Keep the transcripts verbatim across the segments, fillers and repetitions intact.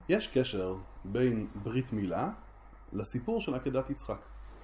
יש קשר בין ברית מילה לסיפור של עקדת יצחק.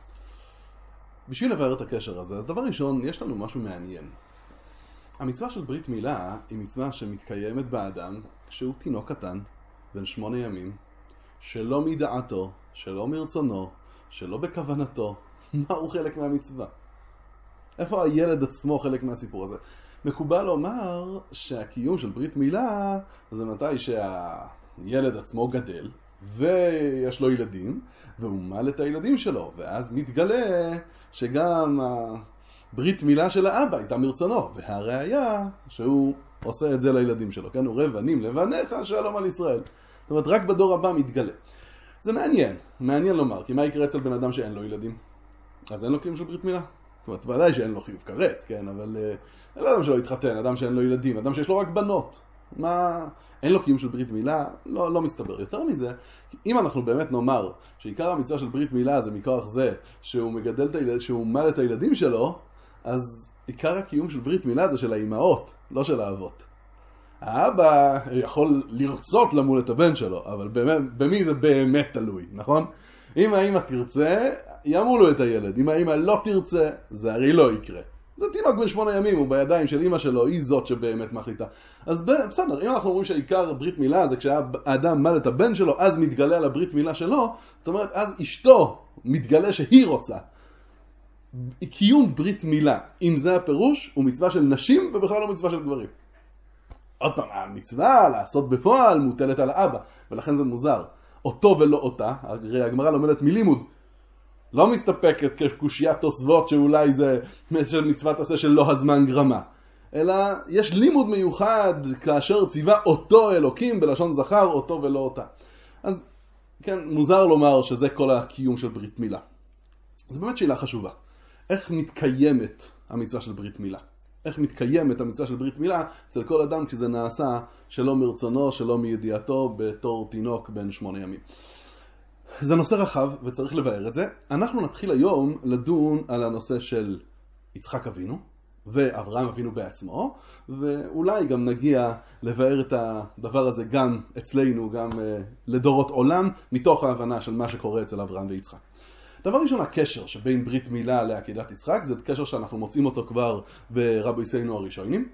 בשביל לבאר את הקשר הזה, אז דבר ראשון, יש לנו משהו מעניין. המצווה של ברית מילה היא מצווה שמתקיימת באדם כשהוא תינוק קטן, בן שמונה ימים, שלא מדעתו, שלא מרצונו, שלא בכוונתו. מה הוא חלק מהמצווה? איפה הילד עצמו חלק מהסיפור הזה? מקובל לומר שהקיום של ברית מילה זה מתי שהילד עצמו גדל ויש לו ילדים והוא מל את הילדים שלו, ואז מתגלה שגם ברית מילה של האבא הייתה מרצונו, והראיה שהוא עושה את זה לילדים שלו. כן, הוא רבנים לבניך שלום על ישראל. זאת אומרת, רק בדור הבא מתגלה. זה מעניין, מעניין לומר, כי מה יקרה אצל בן אדם שאין לו ילדים? אז אין לו קיום של ברית מילה. זאת אומרת, ודאי שאין לו חיוב כרת, כן, אבל אין לו אדם שלא יתחתן, אדם שאין לו ילדים, אדם שיש לו רק בנות. מה, אין לו קיום של ברית מילה? לא, לא מסתבר. יותר מזה, אם אנחנו באמת נאמר שעיקר המצווה של ברית מילה זה מכוח זה שהוא מגדל את הילד, שהוא מל את הילדים שלו, אז עיקר הקיום של ברית מילה זה של האימהות, לא של האבות. האבא יכול לרצות למול את הבן שלו, אבל באמת, במי זה באמת תלוי, נכון? אם האמא תרצה, ימולו את הילד. אם האמא לא תרצה, זה הרי לא יקרה. זה תינוק בן שמונה ימים, הוא בידיים של אמא שלו, היא זאת שבאמת מחליטה. אז בסדר, אם אנחנו אומרים שהעיקר ברית מילה זה כשהאדם מל את הבן שלו, אז מתגלה על הברית מילה שלו, זאת אומרת, אז אשתו מתגלה שהיא רוצה. קיום ברית מילה, אם זה הפירוש, הוא מצווה של נשים ובכלל לא מצווה של גברים. עוד פעם, המצווה לעשות בפועל מוטלת על האבא, ולכן זה מוזר. אותו ולא אותה, הרי הגמרא לומדת מלימוד, לא מסתפקת כקושיית תוספות שאולי זה של מצוות עשה של לא הזמן גרמה, אלא יש לימוד מיוחד כאשר ציווה אותו אלוקים בלשון זכר, אותו ולא אותה. אז כן, מוזר לומר שזה כל הקיום של ברית מילה. זו באמת שאלה חשובה. איך מתקיימת המצווה של ברית מילה? איך מתקיימת המצווה של ברית מילה אצל כל אדם כשזה נעשה שלא מרצונו, שלא מידיעתו, בתור תינוק בן שמונה ימים? זה נושא רחב וצריך לבאר את זה. אנחנו נתחיל היום לדון על הנושא של יצחק אבינו ואברהם אבינו בעצמו, ואולי גם נגיע לבאר את הדבר הזה גם אצלנו, גם לדורות עולם, מתוך ההבנה של מה שקורה אצל אברהם ויצחק. דבר ראשון, הקשר שבין ברית מילה לעקדת יצחק, זה קשר שאנחנו מוצאים אותו כבר ברבותינו הראשונים.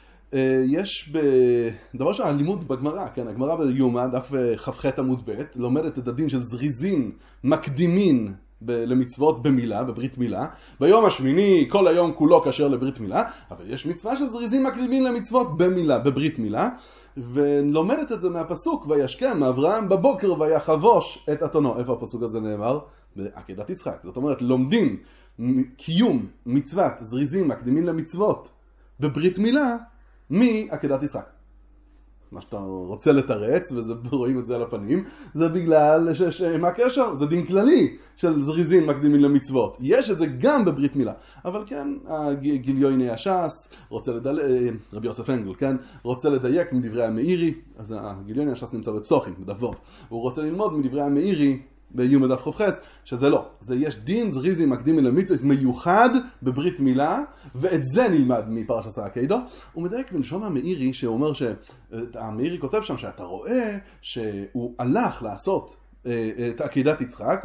יש בדבר שהלימוד בגמרא, כן, הגמרא ביומא, דף כ"ח עמוד ב', לומדת את הדין של זריזין מקדימין למצוות במילה, בברית מילה. ביום השמיני כל היום כולו כשר לברית מילה, אבל יש מצווה של זריזין מקדימין למצוות במילה, בברית מילה, ולומדת את זה מהפסוק, וישכם אברהם בבוקר ויחבוש את אתונו. איפה הפסוק הזה נאמר? בעקדת יצחק. זאת אומרת, לומדים קיום מצוות זריזין מקדימין למצוות בברית מילה מעקדת יצחק. מה שאתה רוצה לתרץ, ורואים את זה על הפנים, זה בגלל ש... מה הקשר? זה דין כללי של זריזין מקדימין למצוות. יש את זה גם בברית מילה. אבל כן, גיליוני הש"ס רוצה לדייק, רבי יוסף אנגל, כן, רוצה לדייק מדברי המאירי, אז גיליוני הש"ס נמצא בפסוחים, בדבוב. הוא רוצה ללמוד מדברי המאירי, ביום דף חופכס, שזה לא. זה יש דין זריזין מקדימין למצוות מיוחד בברית מילה, ואת זה נלמד מפרשת העקדה. הוא מדייק בלשון המאירי, שאומר שהמאירי כותב שם שאתה רואה שהוא הלך לעשות את עקדת יצחק,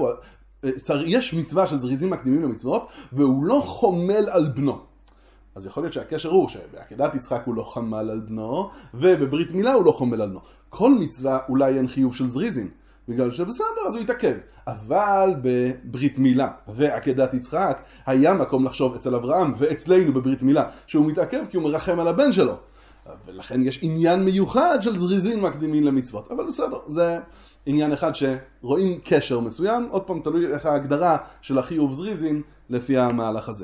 יש מצווה של זריזין מקדימין למצוות, והוא לא חומל על בנו. אז יכול להיות שהקשר הוא שבעקדת יצחק הוא לא חמל על בנו, ובברית מילה הוא לא חומל על בנו. כל מצווה אולי אין חיוב של זריזין, בגלל שבסדר, אז הוא יתעכב. אבל בברית מילה ועקדת יצחק היה מקום לחשוב אצל אברהם ואצלנו בברית מילה שהוא מתעכב כי הוא מרחם על הבן שלו. ולכן יש עניין מיוחד של זריזין מקדימין למצוות. אבל בסדר, זה עניין אחד שרואים קשר מסוים. עוד פעם, תלוי איך ההגדרה של החיוב זריזין לפי המהלך הזה.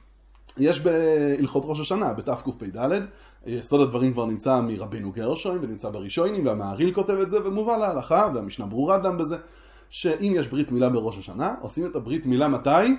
יש בהלכות ראש השנה, בתקפ"ד, יסוד הדברים כבר נמצא מרבינו גרשון ונמצא בראשונים, והמהרי"ל כותב את זה ומובא להלכה, והמשנה ברורה דם בזה, שאם יש ברית מילה בראש השנה, עושים את הברית מילה מתי?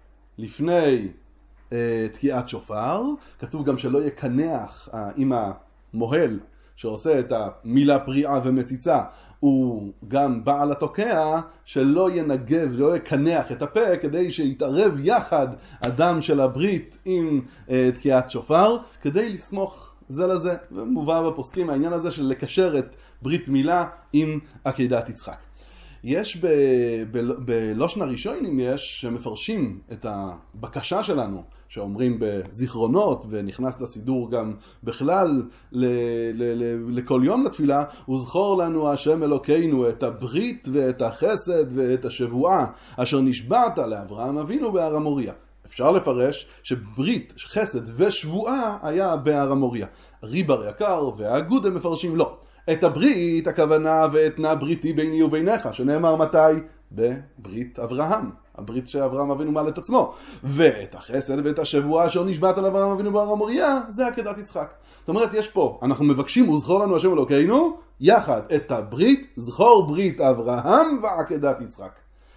לפני אה, תקיעת שופר. כתוב גם שלא יקנח אה, עם המוהל שעושה את המילה פריעה ומציצה, הוא גם בעל התוקע שלא ינגב, לא יקנח את הפה, כדי שיתערב יחד הדם של הברית עם אה, תקיעת שופר, כדי לסמוך זה לזה. ומובא בפוסקים העניין הזה של לקשר את ברית מילה עם עקדת יצחק. יש ב, ב, בלושן הראשונים יש שמפרשים את הבקשה שלנו, שאומרים בזיכרונות ונכנס לסידור גם בכלל ל, ל, ל, לכל יום לתפילה, וזכור לנו השם אלוקינו את הברית ואת החסד ואת השבועה אשר נשבעת לאברהם אבינו בהר המוריה. אפשר לפרש שברית, חסד ושבועה היה בהר המוריה. ריבר יקר והאגוד הם מפרשים לא. את הברית, הכוונה ואתנה בריתי ביני וביניך, שנאמר מתי? בברית אברהם. הברית שאברהם אבינו מעל את עצמו. ואת החסד ואת השבועה אשר נשבעת על אברהם אבינו בהר המוריה, זה עקדת יצחק. זאת אומרת, יש פה, אנחנו מבקשים, וזכור לנו השם אלוקינו, יחד את הברית, זכור ברית אברהם ועקדת יצחק.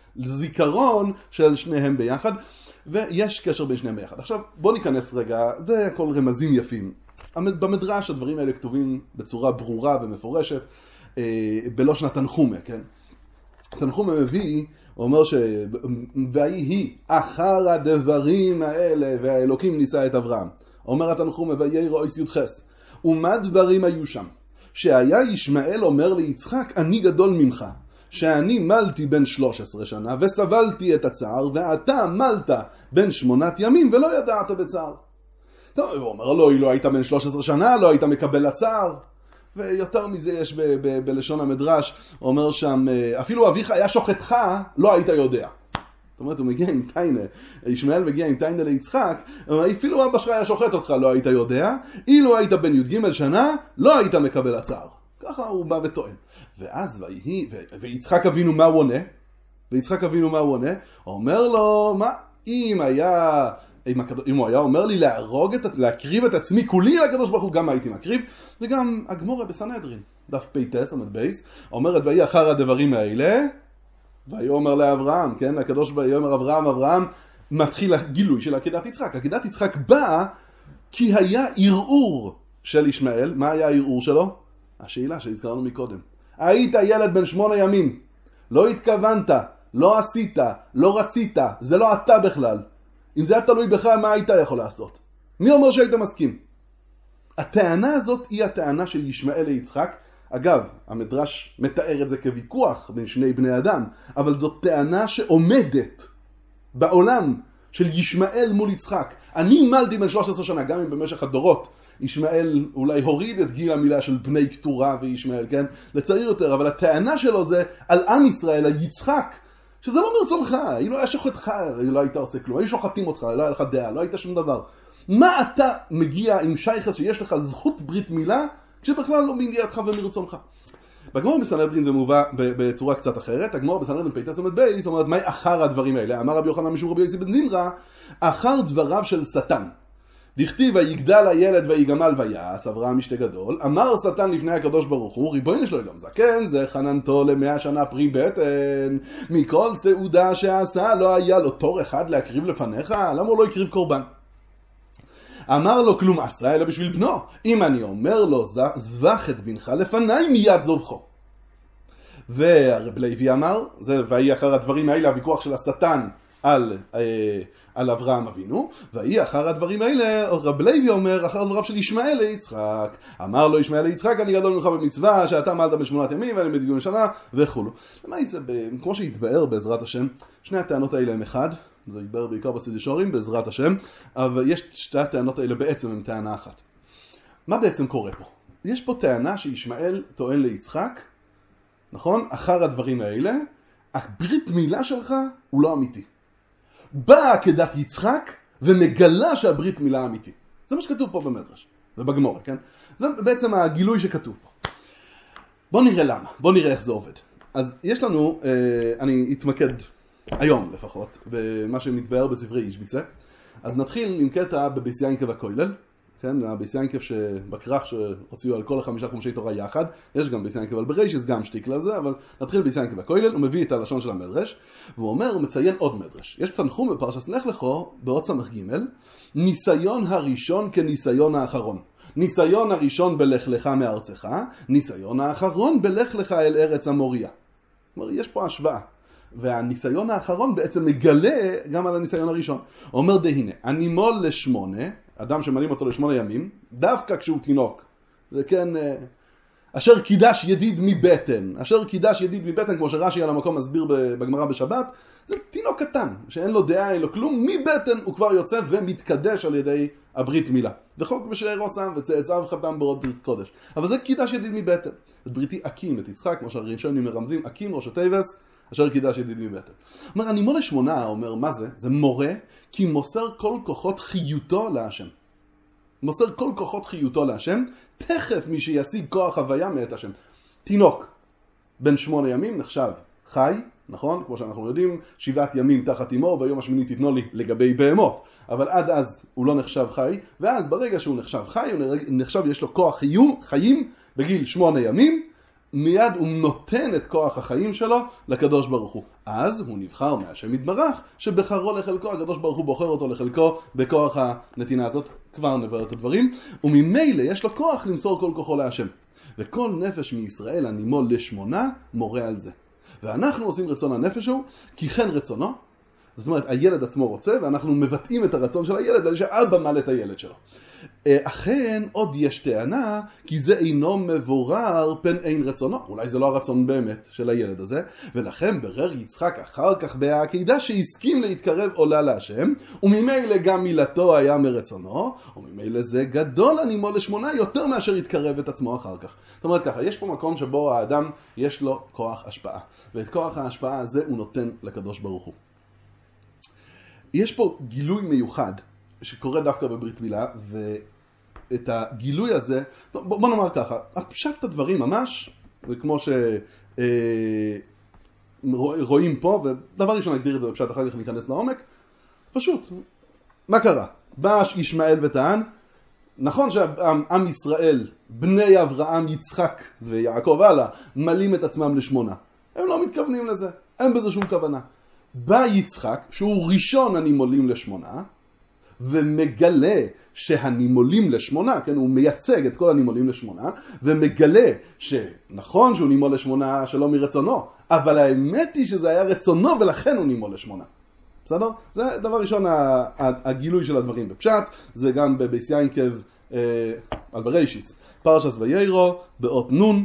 זיכרון של שניהם ביחד, ויש קשר בין שניהם ביחד. עכשיו, בוא ניכנס רגע, זה הכל רמזים יפים. במדרש הדברים האלה כתובים בצורה ברורה ומפורשת, בלושן התנחומה, כן? התנחומה מביא, הוא אומר ש... והיא אחר הדברים האלה, והאלוקים ניסה את אברהם. אומר התנחומה, ויהי רויס יודחס. ומה דברים היו שם? שהיה ישמעאל אומר ליצחק, אני גדול ממך. שאני מלתי בן שלוש עשרה שנה, וסבלתי את הצער, ואתה מלת בן שמונת ימים, ולא ידעת בצער. טוב, הוא אומר לו, לא היית בן שלוש עשרה שנה, לא היית מקבל הצער. ויותר מזה יש ב- ב- בלשון המדרש, הוא אומר שם, אפילו אביך היה שוחטך, לא היית יודע. זאת אומרת, הוא מגיע עם טיינה, ישמעאל מגיע עם טיינה ליצחק, אפילו אבא שלך היה שוחט אותך, לא היית יודע. אילו היית בן י"ג שנה, לא היית מקבל הצער. ככה הוא בא וטוען. ואז ויהי, ו- ויצחק אבינו מה הוא עונה? ויצחק אבינו מה הוא עונה? הוא אומר לו, מה, אם היה... אם, הקד... אם הוא היה אומר לי להרוג את, להקריב את עצמי כולי לקדוש ברוך הוא, גם הייתי מקריב. זה גם הגמורה בסנהדרין, דף פייטס, עמוד בייס, אומרת, ויהי אחר הדברים האלה, ויאמר לאברהם, כן, הקדוש ויאמר אברהם, אברהם, מתחיל הגילוי של עקדת יצחק. עקדת יצחק באה כי היה ערעור של ישמעאל. מה היה הערעור שלו? השאלה שהזכרנו מקודם. היית ילד בן שמונה ימים, לא התכוונת, לא עשית, לא רצית, זה לא אתה בכלל. אם זה היה תלוי בך, מה היית יכול לעשות? מי אומר שהיית מסכים? הטענה הזאת היא הטענה של ישמעאל ליצחק. אגב, המדרש מתאר את זה כוויכוח בין שני בני אדם, אבל זאת טענה שעומדת בעולם של ישמעאל מול יצחק. אני מלתי בן שלוש עשרה שנה, גם אם במשך הדורות ישמעאל אולי הוריד את גיל המילה של בני כתורה וישמעאל, כן? לצעיר יותר, אבל הטענה שלו זה על עם ישראל, על יצחק, שזה לא מרצונך, אילו היה שוחטך, לא היית עושה כלום, היו שוחטים אותך, לא היה לך דעה, לא היית שום דבר. מה אתה מגיע עם שייכת שיש לך זכות ברית מילה, כשבכלל לא מגיעתך ומרצונך? בגמור בסנהדרין זה מובא בצורה קצת אחרת. הגמור בסנהדרין פייטס עמוד בייס אומרת, מה אחר הדברים האלה? אמר רבי יוחנן משום רבי יוסי בן זמרה, אחר דבריו של שטן. דכתיב ויגדל הילד ויגמל ויעש, אברהם משתה גדול. אמר שטן לפני הקדוש ברוך הוא, ריבונו של עולם זקן, זה חננתו למאה שנה פרי בטן. מכל סעודה שעשה לא היה לו תור אחד להקריב לפניך, למה הוא לא הקריב קורבן? אמר לו כלום עשרה אלא בשביל בנו. אם אני אומר לו זבח את בנך לפניי מיד זובחו. והרב לוי אמר, זה והיא אחר הדברים האלה, הוויכוח של השטן על, אה, על אברהם אבינו, והיא אחר הדברים האלה, רב לוי אומר, אחר דבריו של ישמעאל ליצחק. אמר לו ישמעאל ליצחק, אני גדול ממך במצווה, שאתה מלת בשמונת ימים, ואני בדיגון שנה, וכו'. למה זה, כמו שהתבאר בעזרת השם, שני הטענות האלה הם אחד, זה יתבאר בעיקר בסידורים, בעזרת השם, אבל יש שתי הטענות האלה בעצם הם טענה אחת. מה בעצם קורה פה? יש פה טענה שישמעאל טוען ליצחק, נכון? אחר הדברים האלה, הברית מילה שלך הוא לא אמיתי. באה עקדת יצחק ומגלה שהברית מילה אמיתי. זה מה שכתוב פה במדרש, ובגמורה, כן? זה בעצם הגילוי שכתוב פה. בוא נראה למה, בוא נראה איך זה עובד. אז יש לנו, אה, אני אתמקד היום לפחות, במה שמתבאר בספרי אישביצה. אז נתחיל עם קטע בביס יינקב הכולל, כן? הביס יינקב שבכרך שהוציאו על כל החמישה חומשי תורה יחד, יש גם ביס יינקב על בריישס, גם שתיק לזה, אבל נתחיל ביס יינקב הכולל, הוא מביא את הלשון של המדרש, והוא אומר, הוא מציין עוד מדרש. יש תנחום בפרשת לך לכו, בעוד סמך ג', ניסיון הראשון כניסיון האחרון. ניסיון הראשון בלך לך מארצך, ניסיון האחרון בלך לך אל ארץ המוריה. זאת אומרת, יש פה השוואה. והניסיון האחרון בעצם מגלה גם על הניסיון הראשון. הוא אומר דהנה, אני מול לשמונה, אדם שמלים אותו לשמונה ימים, דווקא כשהוא תינוק. זה כן, אשר קידש ידיד מבטן. אשר קידש ידיד מבטן, כמו שרש"י על המקום מסביר בגמרא בשבת, זה תינוק קטן, שאין לו דעה, אין לו כלום, מבטן הוא כבר יוצא ומתקדש על ידי הברית מילה. וחוק בשערו שם וצאצאיו חתם בעוד ברית קודש. אבל זה קידש ידיד מבטן. את בריתי אקים, את יצחק, כמו שהראשונים מרמזים, אקים ראש הטייבס, אשר קידש ידיד מבטן. אומר, הנימול לשמונה, אומר, מה זה? זה מורה, כי מוסר כל כוחות חיותו להשם. מוסר כל כוחות חיותו להשם, תכף מי שישיג כוח הוויה מאת השם. תינוק, בן שמונה ימים נחשב חי, נכון? כמו שאנחנו יודעים, שבעת ימים תחת אמו, והיום השמיני תתנו לי לגבי בהמות. אבל עד אז הוא לא נחשב חי, ואז ברגע שהוא נחשב חי, הוא נחשב, יש לו כוח חיום, חיים בגיל שמונה ימים, מיד הוא נותן את כוח החיים שלו לקדוש ברוך הוא. אז הוא נבחר מהשם יתברך, שבחרו לחלקו, הקדוש ברוך הוא בוחר אותו לחלקו בכוח הנתינה הזאת. כבר נברר את הדברים. וממילא יש לו כוח למסור כל כוחו להשם. וכל נפש מישראל הנימול לשמונה מורה על זה. ואנחנו עושים רצון הנפש הוא, כי כן רצונו. זאת אומרת, הילד עצמו רוצה, ואנחנו מבטאים את הרצון של הילד, על שאבא מל את הילד שלו. אכן, עוד יש טענה, כי זה אינו מבורר פן אין רצונו. אולי זה לא הרצון באמת של הילד הזה, ולכן ברר יצחק אחר כך בעקידה שהסכים להתקרב עולה להשם, וממילא גם מילתו היה מרצונו, וממילא זה גדול הנימול לשמונה יותר מאשר יתקרב את עצמו אחר כך. זאת אומרת ככה, יש פה מקום שבו האדם יש לו כוח השפעה, ואת כוח ההשפעה הזה הוא נותן לקדוש ברוך הוא. יש פה גילוי מיוחד שקורה דווקא בברית מילה, ואת הגילוי הזה, בוא, בוא נאמר ככה, הפשט הדברים ממש, וכמו שרואים פה, ודבר ראשון נגדיר את זה בפשט, אחר כך ניכנס לעומק, פשוט, מה קרה? בא ישמעאל וטען, נכון שעם ישראל, בני אברהם, יצחק ויעקב הלאה, מלים את עצמם לשמונה. הם לא מתכוונים לזה, אין בזה שום כוונה. בא יצחק, שהוא ראשון הנימולים לשמונה, ומגלה שהנימולים לשמונה, כן, הוא מייצג את כל הנימולים לשמונה, ומגלה שנכון שהוא נימול לשמונה שלא מרצונו, אבל האמת היא שזה היה רצונו ולכן הוא נימול לשמונה. בסדר? זה דבר ראשון, הגילוי של הדברים בפשט, זה גם בבייס יינקב אה, על בראשיס, פרשס ויירו, באות נון,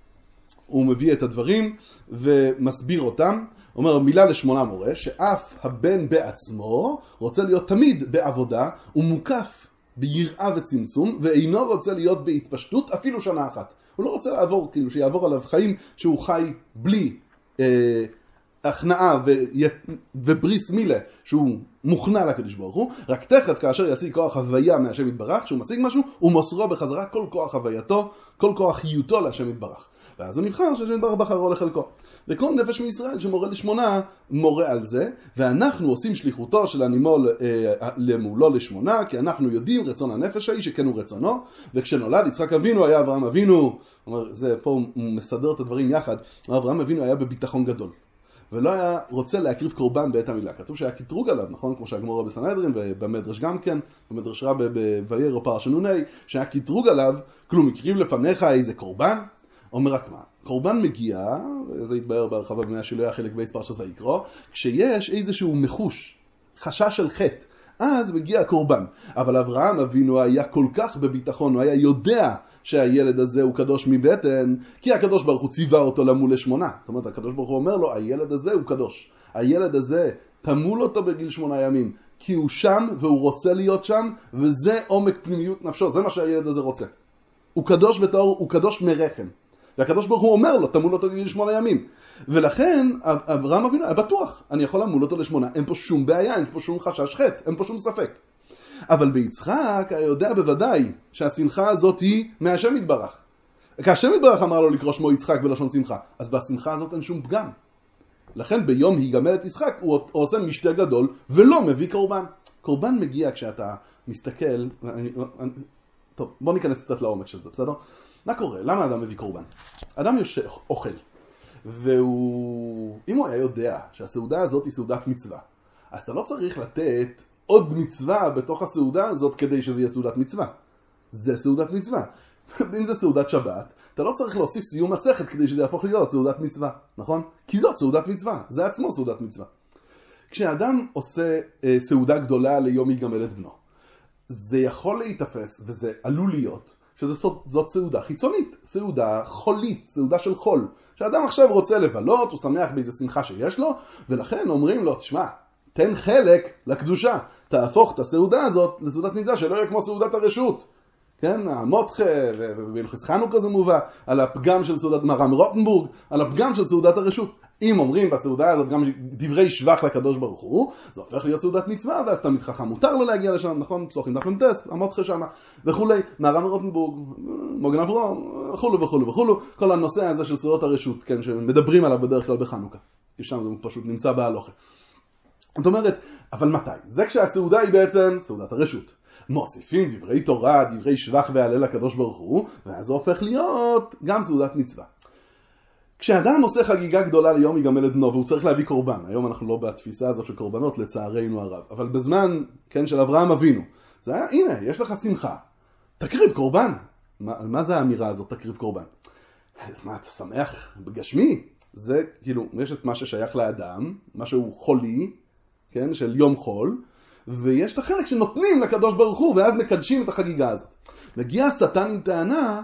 הוא מביא את הדברים ומסביר אותם. אומר, מילה לשמונה מורה, שאף הבן בעצמו רוצה להיות תמיד בעבודה, הוא מוקף ביראה וצמצום, ואינו רוצה להיות בהתפשטות אפילו שנה אחת. הוא לא רוצה לעבור, כאילו שיעבור עליו חיים שהוא חי בלי אה, הכנעה ו... ובריס מילה, שהוא מוכנע לקדוש ברוך הוא, רק תכף כאשר ישיג כוח הוויה מהשם יתברך, כשהוא משיג משהו, הוא מוסרו בחזרה כל כוח הווייתו, כל כוח חיותו להשם יתברך. ואז הוא נבחר שהשם יתברך בחרו לחלקו. וכל נפש מישראל שמורה לשמונה מורה על זה, ואנחנו עושים שליחותו של הנימול אה, למולו לשמונה, כי אנחנו יודעים רצון הנפש ההיא שכן הוא רצונו, וכשנולד יצחק אבינו היה אברהם אבינו, אומר, זה פה הוא מסדר את הדברים יחד, אברהם אבינו היה בביטחון גדול, ולא היה רוצה להקריב קורבן בעת המילה. כתוב שהיה קטרוג עליו, נכון? כמו שהגמרא בסנהדרין, ובמדרש גם כן, במדרש רבה בוירו פרשת נוני, שהיה קטרוג עליו, כלום הקריב לפניך איזה קורבן? אומר רק מה, קורבן מגיע, וזה יתבהר בהרחבה במה שלא היה חלק בית פרשת ויקרא, כשיש איזשהו מחוש, חשש של חטא, אז מגיע הקורבן. אבל אברהם אבינו היה כל כך בביטחון, הוא היה יודע שהילד הזה הוא קדוש מבטן, כי הקדוש ברוך הוא ציווה אותו למול לשמונה. זאת אומרת, הקדוש ברוך הוא אומר לו, הילד הזה הוא קדוש. הילד הזה, תמול אותו בגיל שמונה ימים, כי הוא שם והוא רוצה להיות שם, וזה עומק פנימיות נפשו, זה מה שהילד הזה רוצה. הוא קדוש וטהור, הוא קדוש מרחם. והקדוש ברוך הוא אומר לו, תמול אותו בגיל שמונה ימים. ולכן, אברהם אבינו היה בטוח, אני יכול למול אותו לשמונה, אין פה שום בעיה, אין פה שום חשש חטא, אין פה שום ספק. אבל ביצחק היה יודע בוודאי שהשמחה הזאת היא מהשם יתברך. כשהשם יתברך אמר לו לקרוא שמו יצחק בלשון שמחה, אז בשמחה הזאת אין שום פגם. לכן ביום היגמל את יצחק הוא עושה משתה גדול ולא מביא קורבן. קורבן מגיע כשאתה מסתכל, אני, אני, טוב, בוא ניכנס קצת לעומק של זה, בסדר? מה קורה? למה אדם מביא קורבן? אדם יושב, אוכל, והוא, אם הוא היה יודע שהסעודה הזאת היא סעודת מצווה, אז אתה לא צריך לתת עוד מצווה בתוך הסעודה הזאת כדי שזה יהיה סעודת מצווה. זה סעודת מצווה. אם זה סעודת שבת, אתה לא צריך להוסיף סיום מסכת כדי שזה יהפוך להיות סעודת מצווה, נכון? כי זאת סעודת מצווה, זה עצמו סעודת מצווה. כשאדם עושה אה, סעודה גדולה ליום יגמל את בנו, זה יכול להתאפס, וזה עלול להיות, שזאת סעודה חיצונית, סעודה חולית, סעודה של חול. שאדם עכשיו רוצה לבלות, הוא שמח באיזה שמחה שיש לו, ולכן אומרים לו, תשמע, תן חלק לקדושה, תהפוך את הסעודה הזאת לסעודת נצווה, שלא יהיה כמו סעודת הרשות. כן, המותחה והלכס חנוכה זה מובא, על הפגם של סעודת מרם רוטנבורג, על הפגם של סעודת הרשות. אם אומרים בסעודה הזאת גם דברי שבח לקדוש ברוך הוא, זה הופך להיות סעודת מצווה, ואז תמיד חכם מותר לו להגיע לשם, נכון? פסוחים דף ממטס, המותחה שם, וכולי, מרם רוטנבורג, מוגן אברום, וכולו וכולו וכולו, כל הנושא הזה של סעודת הרשות, כן, שמדברים עליו בדרך כלל בחנוכה, כי שם זה פשוט נמצא בהלוכה. זאת אומרת, אבל מתי? זה כשהסעודה היא בעצם סעודת הרשות. מוסיפים דברי תורה, דברי שבח והלל לקדוש ברוך הוא, ואז זה הופך להיות גם סעודת מצווה. כשאדם עושה חגיגה גדולה ליום יגמל עדנו, והוא צריך להביא קורבן, היום אנחנו לא בתפיסה הזאת של קורבנות לצערנו הרב, אבל בזמן, כן, של אברהם אבינו, זה היה, הנה, יש לך שמחה, תקריב קורבן. מה, מה זה האמירה הזאת, תקריב קורבן? אז מה, אתה שמח בגשמי? זה כאילו, יש את מה ששייך לאדם, מה שהוא חולי, כן, של יום חול, ויש את החלק שנותנים לקדוש ברוך הוא, ואז מקדשים את החגיגה הזאת. מגיע השטן עם טענה,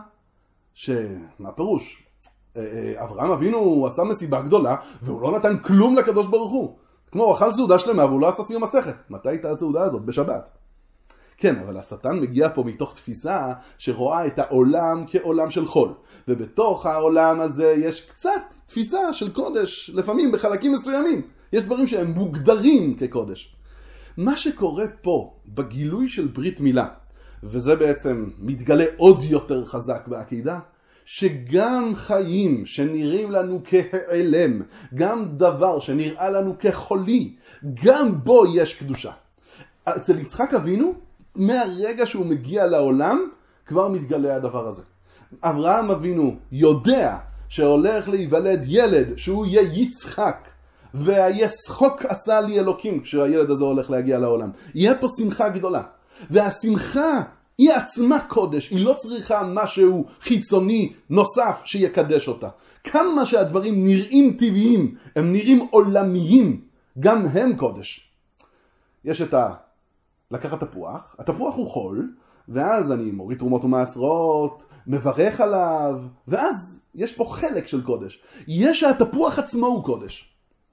שמה פירוש? אברהם אבינו הוא עשה מסיבה גדולה, והוא לא נתן כלום לקדוש ברוך הוא. כמו הוא אכל סעודה שלמה, והוא לא עשה סיום מסכת. מתי הייתה הסעודה הזאת? בשבת. כן, אבל השטן מגיע פה מתוך תפיסה שרואה את העולם כעולם של חול. ובתוך העולם הזה יש קצת תפיסה של קודש, לפעמים בחלקים מסוימים. יש דברים שהם מוגדרים כקודש. מה שקורה פה בגילוי של ברית מילה, וזה בעצם מתגלה עוד יותר חזק בעקידה, שגם חיים שנראים לנו כהיעלם, גם דבר שנראה לנו כחולי, גם בו יש קדושה. אצל יצחק אבינו, מהרגע שהוא מגיע לעולם, כבר מתגלה הדבר הזה. אברהם אבינו יודע שהולך להיוולד ילד, שהוא יהיה יצחק, והישחוק עשה לי אלוקים כשהילד הזה הולך להגיע לעולם. יהיה פה שמחה גדולה. והשמחה היא עצמה קודש, היא לא צריכה משהו חיצוני נוסף שיקדש אותה. כמה שהדברים נראים טבעיים, הם נראים עולמיים, גם הם קודש. יש את ה... לקחת תפוח, התפוח הוא חול, ואז אני מוריד תרומות ומעשרות, מברך עליו, ואז יש פה חלק של קודש. יש שהתפוח עצמו הוא קודש.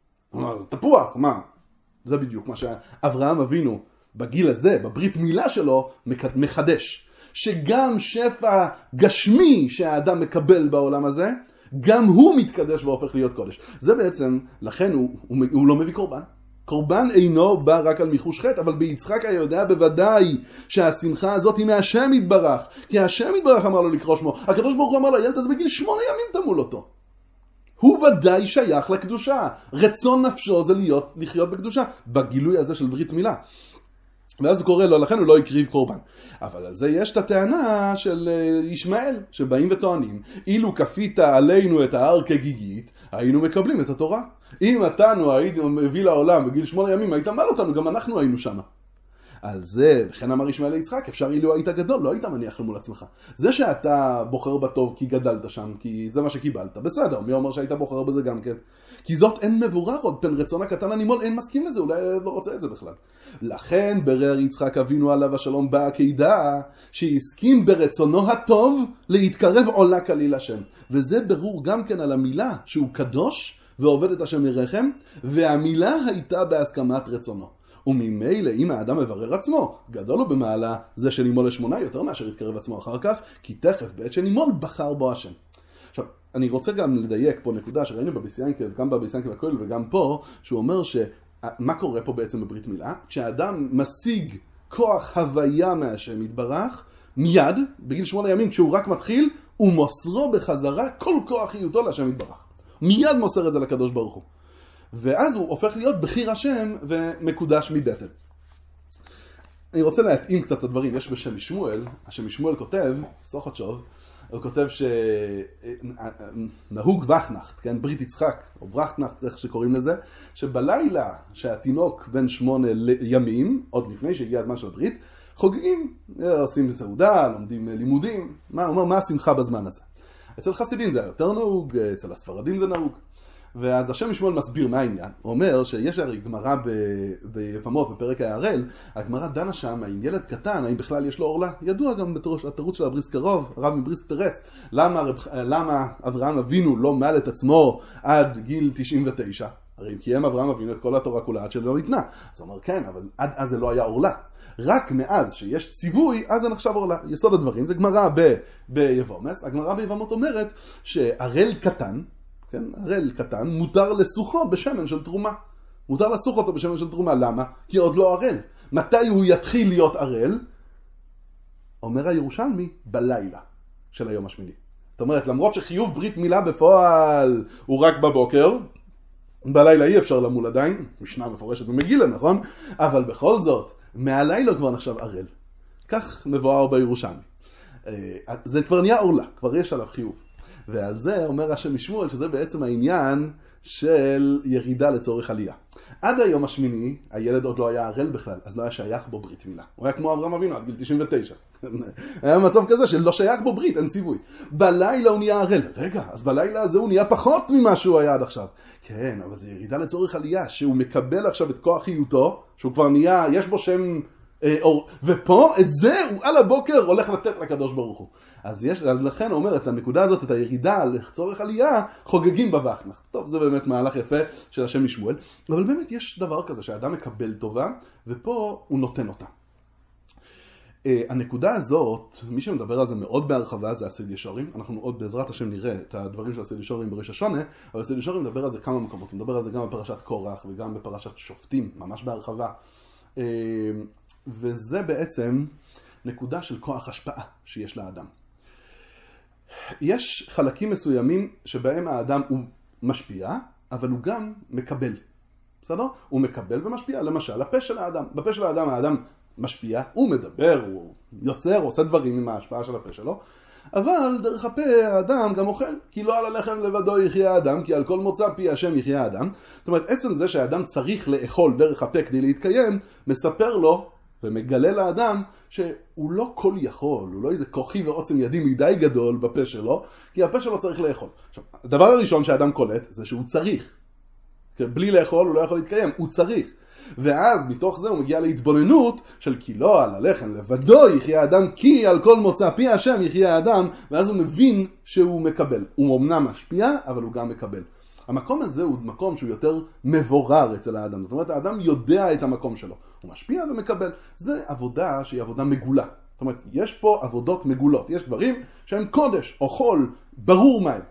תפוח, מה? זה בדיוק מה שאברהם אבינו בגיל הזה, בברית מילה שלו, מחדש. שגם שפע גשמי שהאדם מקבל בעולם הזה, גם הוא מתקדש והופך להיות קודש. זה בעצם, לכן הוא, הוא, הוא לא מביא קורבן. קורבן אינו בא רק על מיחוש חטא, אבל ביצחק היה יודע בוודאי שהשמחה הזאת היא מהשם יתברך. כי השם יתברך אמר לו לקרוא שמו. הקדוש ברוך הוא אמר לו, הילד הזה בגיל שמונה ימים תמול אותו. הוא ודאי שייך לקדושה. רצון נפשו זה להיות, לחיות בקדושה, בגילוי הזה של ברית מילה. ואז הוא קורא לו, לכן הוא לא יקריב קורבן. אבל על זה יש את הטענה של ישמעאל, שבאים וטוענים, אילו כפית עלינו את ההר כגיגית, היינו מקבלים את התורה. אם אתנו היית מביא לעולם בגיל שמונה ימים, היית אמר אותנו, גם אנחנו היינו שם. על זה, וכן אמר ישמעאל ליצחק, אפשר אילו היית גדול, לא היית מניח למול עצמך. זה שאתה בוחר בטוב כי גדלת שם, כי זה מה שקיבלת, בסדר, מי אומר שהיית בוחר בזה גם כן? כי זאת אין מבורר עוד, פן רצון הקטן הנימול, אין מסכים לזה, אולי לא רוצה את זה בכלל. לכן ברר יצחק אבינו עליו השלום בעקידה, שהסכים ברצונו הטוב להתקרב עולה כליל השם. וזה ברור גם כן על המילה שהוא קדוש ועובד את השם מרחם, והמילה הייתה בהסכמת רצונו. וממילא אם האדם מברר עצמו, גדול לו במעלה זה שנימול לשמונה יותר מאשר יתקרב עצמו אחר כך, כי תכף בעת שנימול בחר בו השם. עכשיו, אני רוצה גם לדייק פה נקודה שראינו בביס ינקב, גם בביס ינקב הכולל וגם פה, שהוא אומר שמה קורה פה בעצם בברית מילה? כשהאדם משיג כוח הוויה מהשם יתברך, מיד, בגיל שמונה ימים, כשהוא רק מתחיל, הוא מוסרו בחזרה כל כוח חיותו להשם יתברך. מיד מוסר את זה לקדוש ברוך הוא. ואז הוא הופך להיות בחיר השם ומקודש מבטן. אני רוצה להתאים קצת את הדברים. יש בשם שמואל, השם שמואל כותב, סוחתשוב, הוא כותב שנהוג וחנחת, כן, ברית יצחק, או ברכנחת, איך שקוראים לזה, שבלילה שהתינוק בן שמונה ימים, עוד לפני שהגיע הזמן של הברית, חוגגים, עושים סעודה, לומדים לימודים, מה, מה, מה השמחה בזמן הזה? אצל חסידים זה יותר נהוג, אצל הספרדים זה נהוג. ואז השם משמואל מסביר מה העניין. הוא אומר שיש הרי גמרא ביבמות בפרק ההראל, הגמרא דנה שם האם ילד קטן, האם בכלל יש לו עורלה. ידוע גם בתירוץ של הבריס קרוב, הרב מבריס תרץ, למה, למה אברהם אבינו לא מעל את עצמו עד גיל תשעים ותשע? הרי כי הם אברהם אבינו את כל התורה כולה עד שלא ניתנה. אז הוא אומר כן, אבל עד אז זה לא היה עורלה. רק מאז שיש ציווי, אז זה נחשב עורלה. יסוד הדברים, זה גמרא ביבומס. הגמרא ביבמות אומרת שערל קטן, כן, ערל קטן, מותר לסוחו בשמן של תרומה. מותר לסוח אותו בשמן של תרומה. למה? כי עוד לא ערל. מתי הוא יתחיל להיות ערל? אומר הירושלמי, בלילה של היום השמיני. זאת אומרת, למרות שחיוב ברית מילה בפועל הוא רק בבוקר, בלילה אי אפשר למול עדיין, משנה מפורשת במגילה, נכון? אבל בכל זאת, מהלילה כבר נחשב ערל. כך מבואר בירושלמי. זה כבר נהיה עורלה, כבר יש עליו חיוב. ועל זה אומר השם משמואל שזה בעצם העניין של ירידה לצורך עלייה. עד היום השמיני, הילד עוד לא היה ערל בכלל, אז לא היה שייך בו ברית מילה. הוא היה כמו אברהם אבינו עד גיל תשעים ותשע. היה מצב כזה שלא שייך בו ברית, אין ציווי. בלילה הוא נהיה ערל. רגע, אז בלילה הזה הוא נהיה פחות ממה שהוא היה עד עכשיו. כן, אבל זה ירידה לצורך עלייה, שהוא מקבל עכשיו את כוח חיותו, שהוא כבר נהיה, יש בו שם אה, אור, ופה את זה הוא על הבוקר הולך לתת לקדוש ברוך הוא. אז יש, לכן אומר את הנקודה הזאת, את הירידה לצורך עלייה, חוגגים בווחנך. טוב, זה באמת מהלך יפה של השם משמואל, אבל באמת יש דבר כזה שהאדם מקבל טובה, ופה הוא נותן אותה. הנקודה הזאת, מי שמדבר על זה מאוד בהרחבה, זה הסייד ישורים. אנחנו עוד בעזרת השם נראה את הדברים של הסייד ישורים בראש השונה, אבל הסייד ישורים מדבר על זה כמה מקומות. הוא מדבר על זה גם בפרשת קורח וגם בפרשת שופטים, ממש בהרחבה. וזה בעצם נקודה של כוח השפעה שיש לאדם. יש חלקים מסוימים שבהם האדם הוא משפיע, אבל הוא גם מקבל. בסדר? הוא מקבל ומשפיע. למשל, הפה של האדם. בפה של האדם, האדם משפיע, הוא מדבר, הוא יוצר, עושה דברים עם ההשפעה של הפה שלו, אבל דרך הפה האדם גם אוכל, כי לא על הלחם לבדו יחיה האדם, כי על כל מוצא פי השם יחיה האדם. זאת אומרת, עצם זה שהאדם צריך לאכול דרך הפה כדי להתקיים, מספר לו ומגלה לאדם שהוא לא כל יכול, הוא לא איזה כוחי ועוצם ידי מדי גדול בפה שלו, כי הפה שלו צריך לאכול. עכשיו, הדבר הראשון שהאדם קולט זה שהוא צריך. בלי לאכול הוא לא יכול להתקיים, הוא צריך. ואז מתוך זה הוא מגיע להתבוננות של כי לא על הלחם לבדו יחיה האדם, כי על כל מוצא פי השם יחיה האדם, ואז הוא מבין שהוא מקבל. הוא אמנם משפיע, אבל הוא גם מקבל. המקום הזה הוא מקום שהוא יותר מבורר אצל האדם. זאת אומרת, האדם יודע את המקום שלו. הוא משפיע ומקבל. זה עבודה שהיא עבודה מגולה. זאת אומרת, יש פה עבודות מגולות. יש דברים שהם קודש או חול, ברור מהם.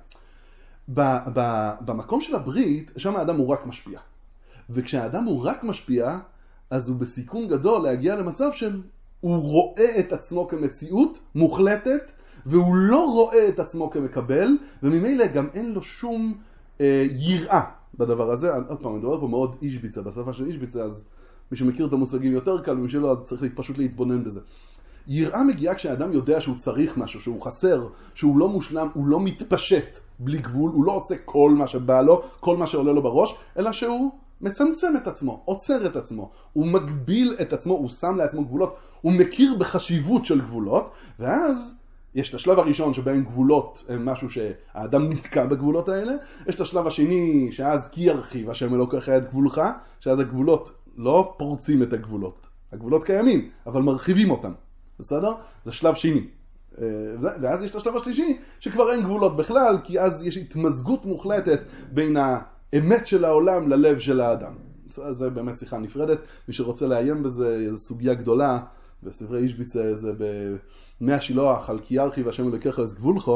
במקום של הברית, שם האדם הוא רק משפיע. וכשהאדם הוא רק משפיע, אז הוא בסיכון גדול להגיע למצב של הוא רואה את עצמו כמציאות מוחלטת, והוא לא רואה את עצמו כמקבל, וממילא גם אין לו שום אה, יראה בדבר הזה. עוד פעם, אני מדבר פה מאוד אישביצה, בשפה של אישביצה, אז מי שמכיר את המושגים יותר קל, ומי שלא, אז צריך פשוט להתבונן בזה. יראה מגיעה כשהאדם יודע שהוא צריך משהו, שהוא חסר, שהוא לא מושלם, הוא לא מתפשט בלי גבול, הוא לא עושה כל מה שבא לו, כל מה שעולה לו בראש, אלא שהוא מצמצם את עצמו, עוצר את עצמו, הוא מגביל את עצמו, הוא שם לעצמו גבולות, הוא מכיר בחשיבות של גבולות, ואז יש את השלב הראשון שבהם גבולות הם משהו שהאדם נתקע בגבולות האלה, יש את השלב השני שאז כי ירחיב השם אלוקיך את גבולך, שאז הגבולות לא פורצים את הגבולות, הגבולות קיימים, אבל מרחיבים אותם, בסדר? זה שלב שני. ואז יש את השלב השלישי שכבר אין גבולות בכלל, כי אז יש התמזגות מוחלטת בין האמת של העולם ללב של האדם. זה באמת שיחה נפרדת, מי שרוצה לעיין בזה, זו סוגיה גדולה, בספרי אישביצה זה במאה השילוח, על כי ירחיב השם אלוקיך את גבולך,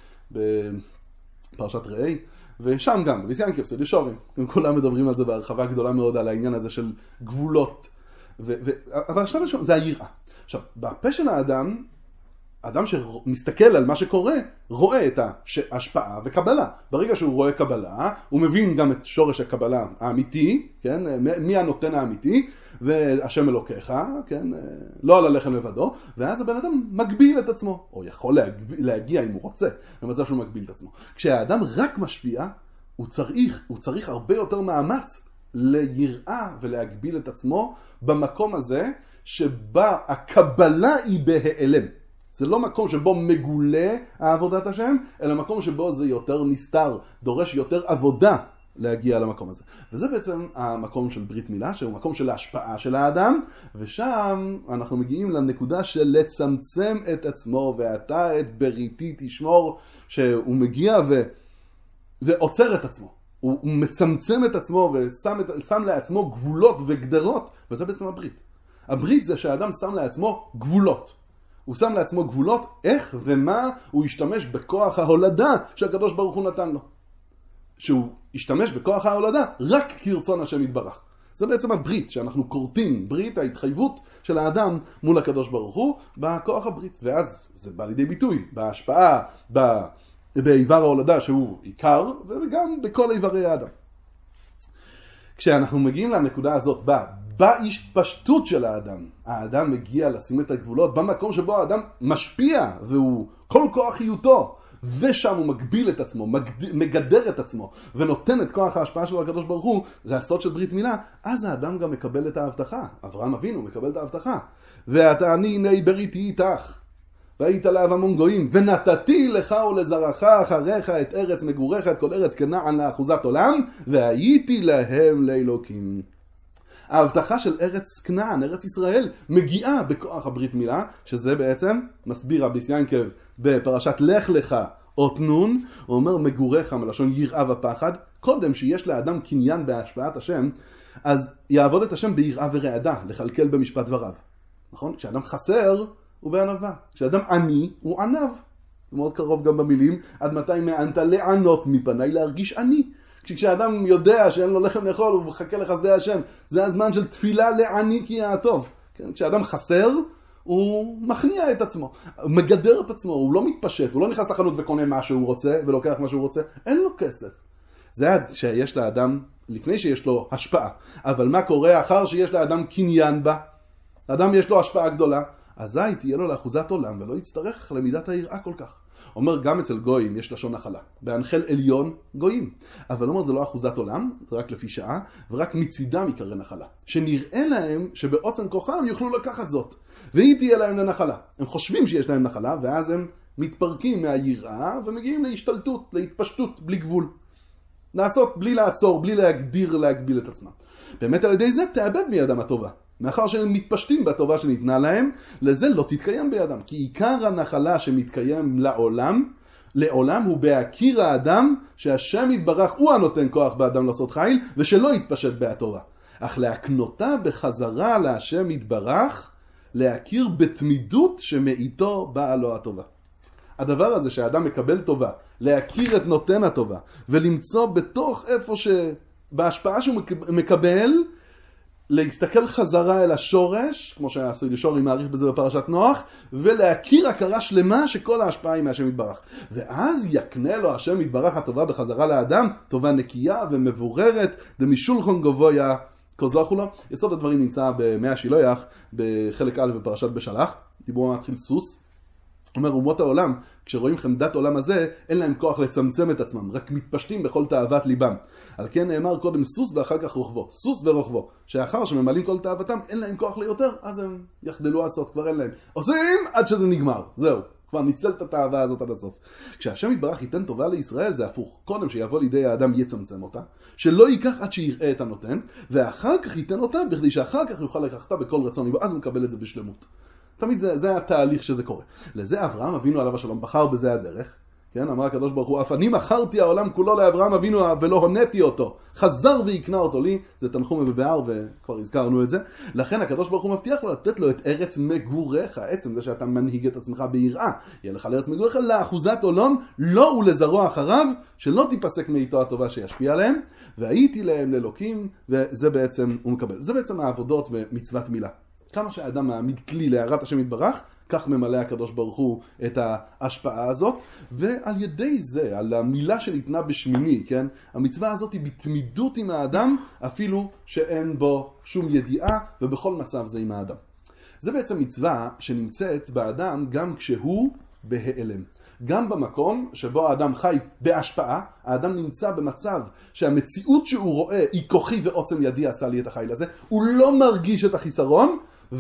בפרשת ראה, ושם גם, בביסיאנקי עושה לישורים, כולם מדברים על זה בהרחבה גדולה מאוד, על העניין הזה של גבולות, ו- ו- אבל השלב הראשון זה היראה. עכשיו, בפה של האדם, האדם שמסתכל על מה שקורה, רואה את ההשפעה וקבלה. ברגע שהוא רואה קבלה, הוא מבין גם את שורש הקבלה האמיתי, כן? מי הנותן האמיתי, והשם אלוקיך, כן? לא על הלחם לבדו, ואז הבן אדם מגביל את עצמו, או יכול להגיע, להגיע אם הוא רוצה, למצב שהוא מגביל את עצמו. כשהאדם רק משפיע, הוא צריך, הוא צריך הרבה יותר מאמץ ליראה ולהגביל את עצמו במקום הזה, שבה הקבלה היא בהיעלם. זה לא מקום שבו מגולה העבודת השם, אלא מקום שבו זה יותר נסתר, דורש יותר עבודה להגיע למקום הזה. וזה בעצם המקום של ברית מילה, שהוא מקום של ההשפעה של האדם, ושם אנחנו מגיעים לנקודה של לצמצם את עצמו, ואתה את בריתי תשמור, שהוא מגיע ו... ועוצר את עצמו. הוא, הוא מצמצם את עצמו ושם את... שם לעצמו גבולות וגדרות, וזה בעצם הברית. הברית זה שהאדם שם לעצמו גבולות. הוא שם לעצמו גבולות איך ומה הוא ישתמש בכוח ההולדה שהקדוש ברוך הוא נתן לו. שהוא ישתמש בכוח ההולדה רק כרצון השם יתברך. זה בעצם הברית שאנחנו קורטים, ברית ההתחייבות של האדם מול הקדוש ברוך הוא בכוח הברית. ואז זה בא לידי ביטוי בהשפעה, באיבר ההולדה שהוא עיקר, וגם בכל איברי האדם. כשאנחנו מגיעים לנקודה הזאת בה, בהשתפשטות של האדם, האדם מגיע לשים את הגבולות במקום שבו האדם משפיע והוא כל כוח חיותו, ושם הוא מגביל את עצמו, מגדר את עצמו, ונותן את כוח ההשפעה שלו לקדוש ברוך הוא, זה הסוד של ברית מילה, אז האדם גם מקבל את ההבטחה. אברהם אבינו מקבל את ההבטחה. ואתה אני הנה בריתי איתך, והיית לאב המון גויים, ונתתי לך ולזרעך אחריך את ארץ מגוריך, את כל ארץ כנען לאחוזת עולם, והייתי להם לאלוקים. ההבטחה של ארץ כנען, ארץ ישראל, מגיעה בכוח הברית מילה, שזה בעצם מסביר רבי ינקב בפרשת לך לך אות נון, הוא אומר מגוריך מלשון יראה ופחד, קודם שיש לאדם קניין בהשפעת השם, אז יעבוד את השם ביראה ורעדה, לכלכל במשפט ורב. נכון? כשאדם חסר, הוא בענווה. כשאדם עני, הוא ענב. זה מאוד קרוב גם במילים, עד מתי מענת לענות מפני להרגיש עני. כשאדם יודע שאין לו לחם לאכול, הוא מחכה לחסדי השם. זה הזמן של תפילה לעני כי יעטוב. כן? כשאדם חסר, הוא מכניע את עצמו, מגדר את עצמו, הוא לא מתפשט, הוא לא נכנס לחנות וקונה מה שהוא רוצה ולוקח מה שהוא רוצה, אין לו כסף. זה עד שיש לאדם, לפני שיש לו השפעה. אבל מה קורה אחר שיש לאדם קניין בה? האדם יש לו השפעה גדולה, אזי תהיה לו לאחוזת עולם ולא יצטרך למידת היראה כל כך. אומר גם אצל גויים יש לשון נחלה, בהנחל עליון גויים. אבל אומר זה לא אחוזת עולם, זה רק לפי שעה, ורק מצידם יקרא נחלה. שנראה להם שבעוצם כוחם יוכלו לקחת זאת. והיא תהיה להם לנחלה. הם חושבים שיש להם נחלה, ואז הם מתפרקים מהיראה ומגיעים להשתלטות, להתפשטות, בלי גבול. לעשות בלי לעצור, בלי להגדיר, להגביל את עצמם. באמת על ידי זה תאבד בידם הטובה. מאחר שהם מתפשטים בטובה שניתנה להם, לזה לא תתקיים בידם. כי עיקר הנחלה שמתקיים לעולם, לעולם הוא בהכיר האדם שהשם יתברך הוא הנותן כוח באדם לעשות חיל, ושלא יתפשט בהטובה. אך להקנותה בחזרה להשם יתברך, להכיר בתמידות שמאיתו באה לו הטובה. הדבר הזה שהאדם מקבל טובה, להכיר את נותן הטובה, ולמצוא בתוך איפה שבהשפעה שהוא מקבל, להסתכל חזרה אל השורש, כמו שהסודי שורי מעריך בזה בפרשת נוח, ולהכיר הכרה שלמה שכל ההשפעה היא מהשם יתברך. ואז יקנה לו השם יתברך הטובה בחזרה לאדם, טובה נקייה ומבוררת, דמשולחון גבויה, כוזלחו לו. יסוד הדברים נמצא במאה השילוח, בחלק א' בפרשת בשלח, דיברו מתחיל סוס. אומר, אומות העולם, כשרואים חמדת העולם הזה, אין להם כוח לצמצם את עצמם, רק מתפשטים בכל תאוות ליבם. על כן נאמר קודם סוס ואחר כך רוחבו, סוס ורוחבו, שאחר שממלאים כל תאוותם, אין להם כוח ליותר, אז הם יחדלו לעשות, כבר אין להם. עושים עד שזה נגמר, זהו, כבר ניצל את התאווה הזאת עד הסוף. כשהשם יתברך ייתן טובה לישראל, זה הפוך. קודם שיבוא לידי האדם יצמצם אותה, שלא ייקח עד שיראה את הנותן, ואחר כך ייתן אותה, בכדי שאחר כך יוכל לקחתה בכל רצון ליבו, אז הוא מקבל את זה בשלמות. תמיד זה, זה התהליך שזה קורה. לזה אברהם אבינו עליו השלום בחר בזה הדרך. כן, אמר הקדוש ברוך הוא, אף אני מכרתי העולם כולו לאברהם אבינו ולא הונאתי אותו. חזר ויקנה אותו לי, זה תנחום ובבאר וכבר הזכרנו את זה. לכן הקדוש ברוך הוא מבטיח לו לתת לו את ארץ מגוריך, עצם זה שאתה מנהיג את עצמך ביראה. יהיה לך לארץ מגוריך לאחוזת עולם, לא ולזרוע אחריו, שלא תיפסק מאיתו הטובה שישפיע עליהם, והייתי להם לאלוקים, וזה בעצם הוא מקבל. זה בעצם העבודות ומצוות מילה. כמה שהאדם מעמיד כלי להערת השם יתברך, כך ממלא הקדוש ברוך הוא את ההשפעה הזאת, ועל ידי זה, על המילה שניתנה בשמיני, כן? המצווה הזאת היא בתמידות עם האדם, אפילו שאין בו שום ידיעה, ובכל מצב זה עם האדם. זה בעצם מצווה שנמצאת באדם גם כשהוא בהיעלם. גם במקום שבו האדם חי בהשפעה, האדם נמצא במצב שהמציאות שהוא רואה היא כוחי ועוצם ידי עשה לי את החיל הזה, הוא לא מרגיש את החיסרון,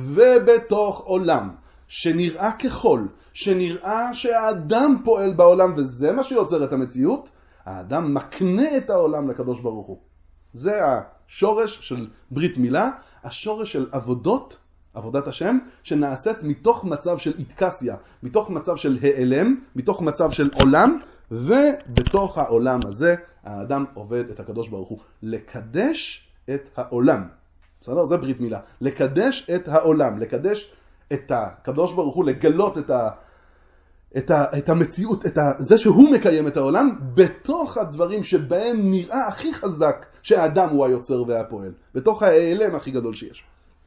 ובתוך עולם שנראה כחול, שנראה שהאדם פועל בעולם וזה מה שיוצר את המציאות, האדם מקנה את העולם לקדוש ברוך הוא. זה השורש של ברית מילה, השורש של עבודות, עבודת השם, שנעשית מתוך מצב של התקסיה, מתוך מצב של העלם, מתוך מצב של עולם, ובתוך העולם הזה האדם עובד את הקדוש ברוך הוא. לקדש את העולם. בסדר? זה ברית מילה. לקדש את העולם, לקדש את הקדוש ברוך הוא, לגלות את ה... את, ה, את המציאות, את ה, זה שהוא מקיים את העולם, בתוך הדברים שבהם נראה הכי חזק שהאדם הוא היוצר והפועל. בתוך העלם הכי גדול שיש.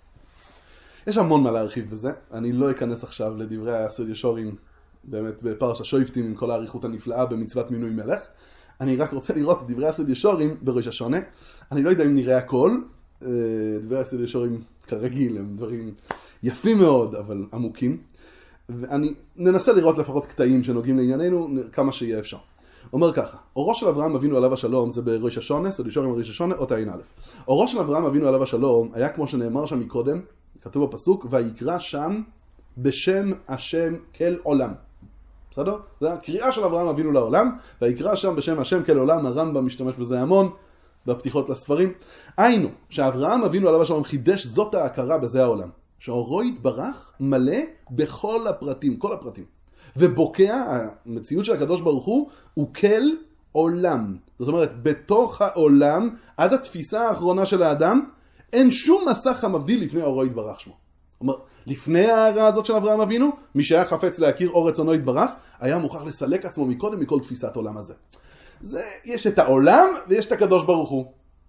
יש המון מה להרחיב בזה. אני לא אכנס עכשיו לדברי הסוד ישורים, באמת בפרש השופטים עם כל העריכות הנפלאה במצוות מינוי מלך. אני רק רוצה לראות את דברי הסוד ישורים בראש השונה. אני לא יודע אם נראה הכל. דברי הסוד ישורים כרגיל הם דברים יפים מאוד, אבל עמוקים. ואני ננסה לראות לפחות קטעים שנוגעים לענייננו כמה שיהיה אפשר. אומר ככה, אורו של אברהם אבינו עליו השלום, זה בראש השונה, סוד ישורים בראש השונה, אות עין א'. אורו של אברהם אבינו עליו השלום היה כמו שנאמר שם מקודם, כתוב בפסוק, ויקרא שם בשם השם כל עולם. בסדר? זה הקריאה של אברהם אבינו לעולם, ויקרא שם בשם השם כל עולם, הרמב"ם משתמש בזה המון, בפתיחות לספרים. היינו, שאברהם אבינו עליו השלום חידש זאת ההכרה בזה העולם. שאורו יתברך מלא בכל הפרטים, כל הפרטים. ובוקע, המציאות של הקדוש ברוך הוא, הוא כל עולם. זאת אומרת, בתוך העולם, עד התפיסה האחרונה של האדם, אין שום מסך המבדיל לפני אורו יתברך שמו. זאת אומרת, לפני ההערה הזאת של אברהם אבינו, מי שהיה חפץ להכיר אור רצונו יתברך, היה מוכרח לסלק עצמו מקודם מכל תפיסת עולם הזה. זה, יש את העולם ויש את הקדוש ברוך הוא.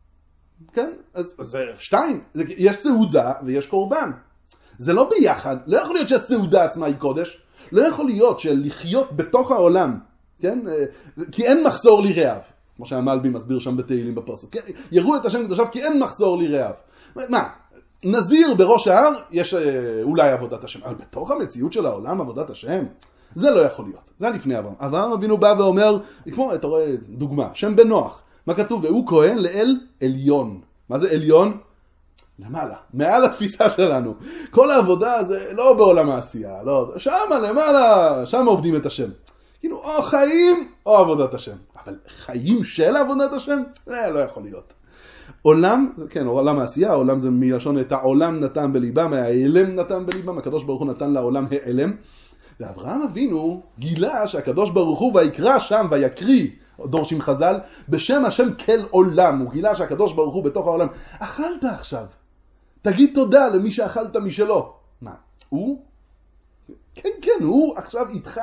כן? אז זה שתיים. זה, יש סעודה ויש קורבן. זה לא ביחד, לא יכול להיות שהסעודה עצמה היא קודש, לא יכול להיות שלחיות בתוך העולם, כן? כי אין מחסור לי רעב, כמו שהמלבי מסביר שם בתהילים בפרסוק, כן? יראו את השם קדושיו כי אין מחסור לי רעב. מה? נזיר בראש ההר, יש אולי עבודת השם, אבל בתוך המציאות של העולם עבודת השם, זה לא יכול להיות. זה לפני אברהם. אברהם אבינו בא ואומר, כמו, אתה רואה דוגמה, שם בנוח, מה כתוב? והוא כהן לאל עליון. מה זה עליון? למעלה, מעל התפיסה שלנו. כל העבודה זה לא בעולם העשייה, לא, שם למעלה, שם עובדים את השם. כאילו, או חיים או עבודת השם. אבל חיים של עבודת השם? זה לא יכול להיות. עולם, זה כן, עולם העשייה, עולם זה מלשון את העולם נתן בליבם, העלם נתן בליבם, הקדוש ברוך הוא נתן לעולם העלם. ואברהם אבינו גילה שהקדוש ברוך הוא ויקרא שם ויקריא, דורשים חז"ל, בשם השם כל עולם. הוא גילה שהקדוש ברוך הוא בתוך העולם. אכלת עכשיו. תגיד תודה למי שאכלת משלו. מה? הוא? כן, כן, הוא עכשיו איתך.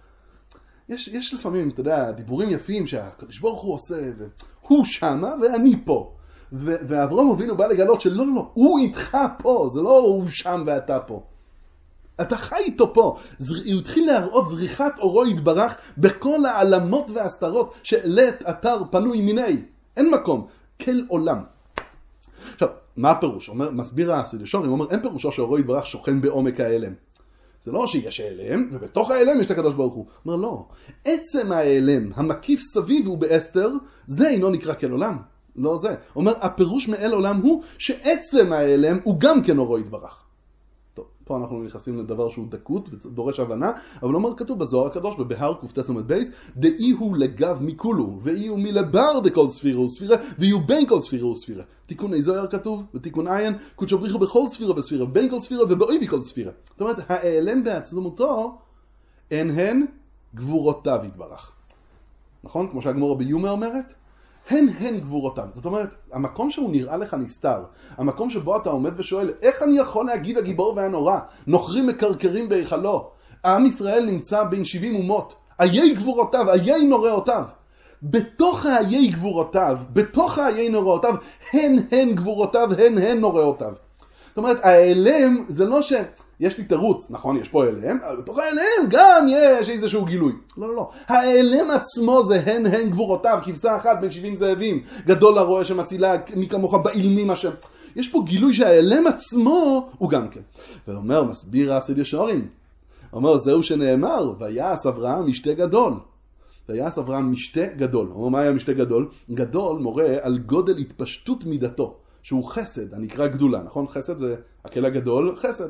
יש, יש לפעמים, אתה יודע, דיבורים יפים שהקדוש ברוך הוא עושה, והוא שמה ואני פה. ו- ואברהם אבינו בא לגלות שלא, לא, לא, הוא איתך פה, זה לא הוא שם ואתה פה. אתה חי איתו פה. הוא התחיל להראות זריחת אורו יתברך בכל העלמות והסתרות שלית אתר פנוי מיני. אין מקום. כל עולם. עכשיו, מה הפירוש? אומר, מסביר הסוד ישורים, הוא אומר, אין פירושו שאורו יתברך שוכן בעומק העלם. זה לא שיש העלם, ובתוך העלם יש את הקדוש ברוך הוא. אומר, לא. עצם העלם, המקיף סביב הוא באסתר, זה אינו נקרא כל עולם. לא זה. אומר, הפירוש מאל עולם הוא שעצם העלם הוא גם כן אורו יתברך. טוב, פה אנחנו נכנסים לדבר שהוא דקות ודורש הבנה, אבל אומר כתוב בזוהר הקדוש, בבהר קופטס עמוד בייס, דאי הוא לגב מכולו, ואי הוא מלבר דכל ספירה וספירה, ויהיו בין כל ספירה וספירה. תיקון זוהר כתוב, ותיקון עין, קודשו בריחו בכל ספירה וספירה, בין כל ספירה ובאוי בכל ספירה. זאת אומרת, העלם בעצמותו, אין הן גבורותיו יתברך. נכון? כמו שהגמורה ביומה אומרת? הן הן גבורותיו. זאת אומרת, המקום שהוא נראה לך נסתר, המקום שבו אתה עומד ושואל, איך אני יכול להגיד הגיבור והנורא? נוחרים מקרקרים בהיכלו. העם ישראל נמצא בין שבעים אומות. איי גבורותיו, איי נוראותיו. בתוך האיי גבורותיו, בתוך האיי נוראותיו, הן הן גבורותיו, הן הן נוראותיו. זאת אומרת, העלם זה לא שיש לי תירוץ, נכון, יש פה העלם, אבל בתוך העלם גם יש איזשהו גילוי. לא, לא, לא. העלם עצמו זה הן הן גבורותיו, כבשה אחת בין שבעים זאבים, גדול הרועה שמצילה מי כמוך באילמים השם. יש פה גילוי שהעלם עצמו הוא גם כן. ואומר, מסביר הסוד ישורים, אומר, זהו שנאמר, ויעש אברהם משתה גדול. ויעש אברהם משתה גדול. אומר, מה היה משתה גדול? גדול מורה על גודל התפשטות מידתו. שהוא חסד, הנקרא גדולה, נכון? חסד זה הקל הגדול, חסד.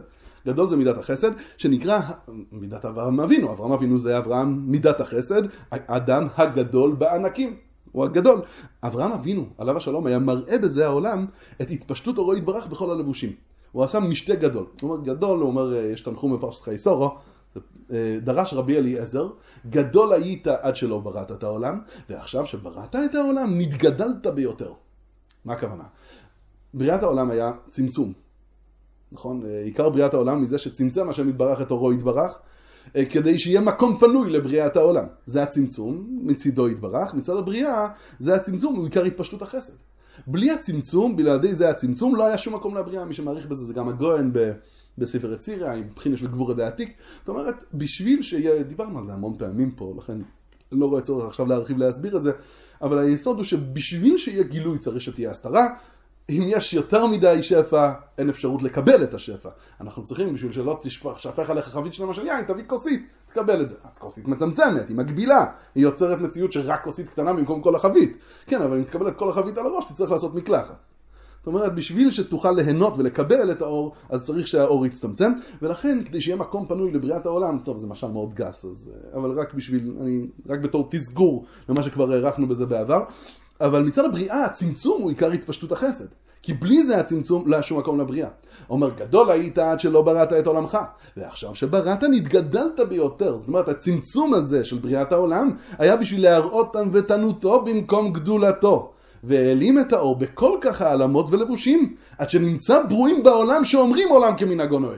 גדול זה מידת החסד, שנקרא מידת אברהם אבינו. אברהם אבינו זה אברהם מידת החסד, האדם הגדול בענקים. הוא הגדול. אברהם אבינו, עליו השלום, היה מראה בזה העולם את התפשטות אורו יתברך בכל הלבושים. הוא עשה משתה גדול. הוא אומר גדול, הוא אומר, יש תנחום בפרשת חייסורו, דרש רבי אליעזר, גדול היית עד שלא בראת את העולם, ועכשיו שבראת את העולם, נתגדלת ביותר. מה הכוונה? בריאת העולם היה צמצום. נכון? עיקר בריאת העולם מזה שצמצם השם יתברך את אורו יתברך, כדי שיהיה מקום פנוי לבריאת העולם. זה הצמצום, מצידו יתברך, מצד הבריאה, זה הצמצום, הוא עיקר התפשטות החסד. בלי הצמצום, בלעדי זה הצמצום, לא היה שום מקום לבריאה. מי שמעריך בזה זה גם הגויין בספר יצירה, עם בחינה של גבור הדעתיק. זאת אומרת, בשביל שיהיה, דיברנו על זה המון פעמים פה, לכן לא רואה צורך עכשיו להרחיב להסביר את זה, אבל היסוד הוא שבשביל שיהיה גילוי צריך שתהיה הסתרה. אם יש יותר מדי שפע, אין אפשרות לקבל את השפע. אנחנו צריכים, בשביל שלא תשפך עליך חבית שלמה של יין, תביא כוסית, תקבל את זה. אז כוסית מצמצמת, היא מגבילה, היא יוצרת מציאות שרק כוסית קטנה במקום כל החבית. כן, אבל אם תקבל את כל החבית על הראש, תצטרך לעשות מקלחת. זאת אומרת, בשביל שתוכל ליהנות ולקבל את האור, אז צריך שהאור יצטמצם, ולכן, כדי שיהיה מקום פנוי לבריאת העולם, טוב, זה משל מאוד גס, אז, אבל רק בשביל, אני, רק בתור תסגור למה שכבר הערכנו בזה בעבר, אבל מצד הבריאה, הצמצום הוא עיקר התפשטות החסד. כי בלי זה הצמצום לא היה שום מקום לבריאה. אומר, גדול היית עד שלא בראת את עולמך. ועכשיו שבראת נתגדלת ביותר. זאת אומרת, הצמצום הזה של בריאת העולם היה בשביל להראות ענוותנותו במקום גדולתו. והעלים את האור בכל כך העלמות ולבושים, עד שנמצא ברואים בעולם שאומרים עולם כמנהגו נוהג.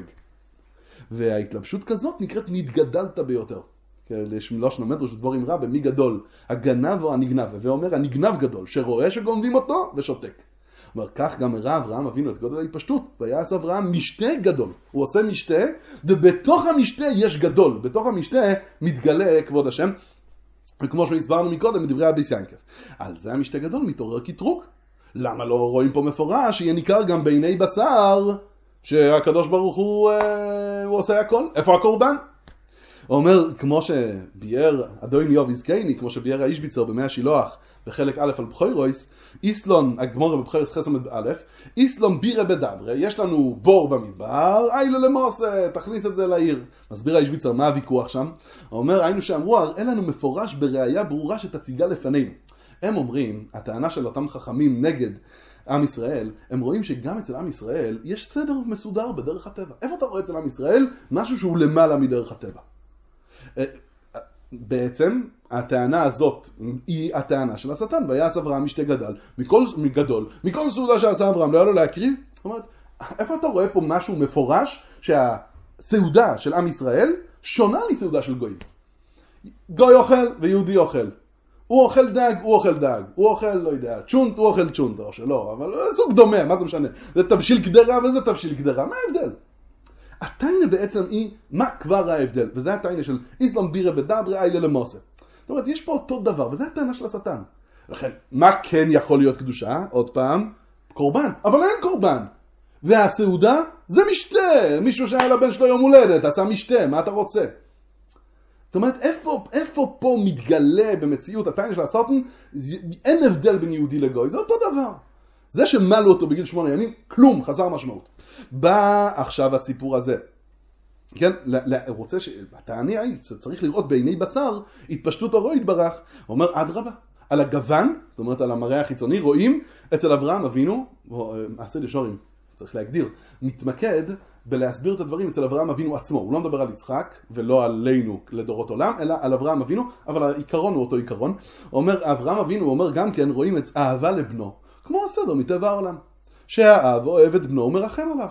וההתלבשות כזאת נקראת נתגדלת ביותר. יש מלושן המדרש דבורים רבה, מי גדול? הגנב או הנגנב? ואומר, הנגנב גדול, שרואה שגונבים אותו ושותק. אומר, כך גם הראה אברהם אבינו את גודל ההתפשטות, ויעש אברהם משתה גדול. הוא עושה משתה, ובתוך המשתה יש גדול. בתוך המשתה מתגלה כבוד השם, וכמו שהסברנו מקודם, מדברי רבי ינקב. על זה המשתה גדול מתעורר קטרוג. למה לא רואים פה מפורש, שיהיה ניכר גם בעיני בשר, שהקדוש ברוך הוא, אה, הוא עושה הכל? איפה הקורבן? הוא אומר, כמו שביאר אדוני יוב יזקייני, כמו שביאר האישביצר במאה השילוח, בחלק א' על בחוירויס, איסלון, הגמורה בבחוירויס חסד א', איסלון בירה בדברה, יש לנו בור במדבר, איילה למוסה, תכניס את זה לעיר. מסביר האישביצר, מה הוויכוח שם? הוא אומר, היינו שאמרו, הראה לנו מפורש בראייה ברורה שתציגה לפנינו. הם אומרים, הטענה של אותם חכמים נגד עם ישראל, הם רואים שגם אצל עם ישראל יש סדר מסודר בדרך הטבע. איפה אתה רואה אצל עם ישראל? משהו שהוא למעלה מדרך הטבע. בעצם הטענה הזאת היא הטענה של השטן, ויעש אברהם משתה גדל, מכל, מגדול, מכל סעודה שעשה אברהם, לא היה לו להקריב. זאת אומרת, איפה אתה רואה פה משהו מפורש שהסעודה של עם ישראל שונה מסעודה של גויים? גוי אוכל ויהודי אוכל. הוא אוכל דג, הוא אוכל דג. הוא אוכל, לא יודע, צ'ונט, הוא אוכל צ'ונט, או שלא, אבל סוג דומה, מה זה משנה? זה תבשיל קדרה וזה תבשיל קדרה, מה ההבדל? הטיינה בעצם היא מה כבר ההבדל, וזה הטיינה של איסלאם בירה בדברה איילה למוסה. זאת אומרת, יש פה אותו דבר, וזה הטענה של השטן. לכן, מה כן יכול להיות קדושה? עוד פעם, קורבן, אבל אין קורבן. והסעודה זה משתה, מישהו שהיה לבן שלו יום הולדת, עשה משתה, מה אתה רוצה? זאת אומרת, איפה, איפה פה מתגלה במציאות הטיינה של השטן, אין הבדל בין יהודי לגוי, זה אותו דבר. זה שמלו אותו בגיל שמונה ימים, כלום, חזר משמעות. בא עכשיו הסיפור הזה. כן, הוא רוצה שהטענה היא, צריך לראות בעיני בשר, התפשטות אורו יתברך. הוא אומר, אדרבה, על הגוון, זאת אומרת על המראה החיצוני, רואים אצל אברהם אבינו, עשה לשורים, צריך להגדיר, מתמקד בלהסביר את הדברים אצל אברהם אבינו עצמו. הוא לא מדבר על יצחק, ולא עלינו לדורות עולם, אלא על אברהם אבינו, אבל העיקרון הוא אותו עיקרון. הוא אומר, אברהם אבינו, הוא אומר גם כן, רואים את אהבה לבנו, כמו הסדר מטבע העולם. שהאב אוהב את בנו ומרחם עליו.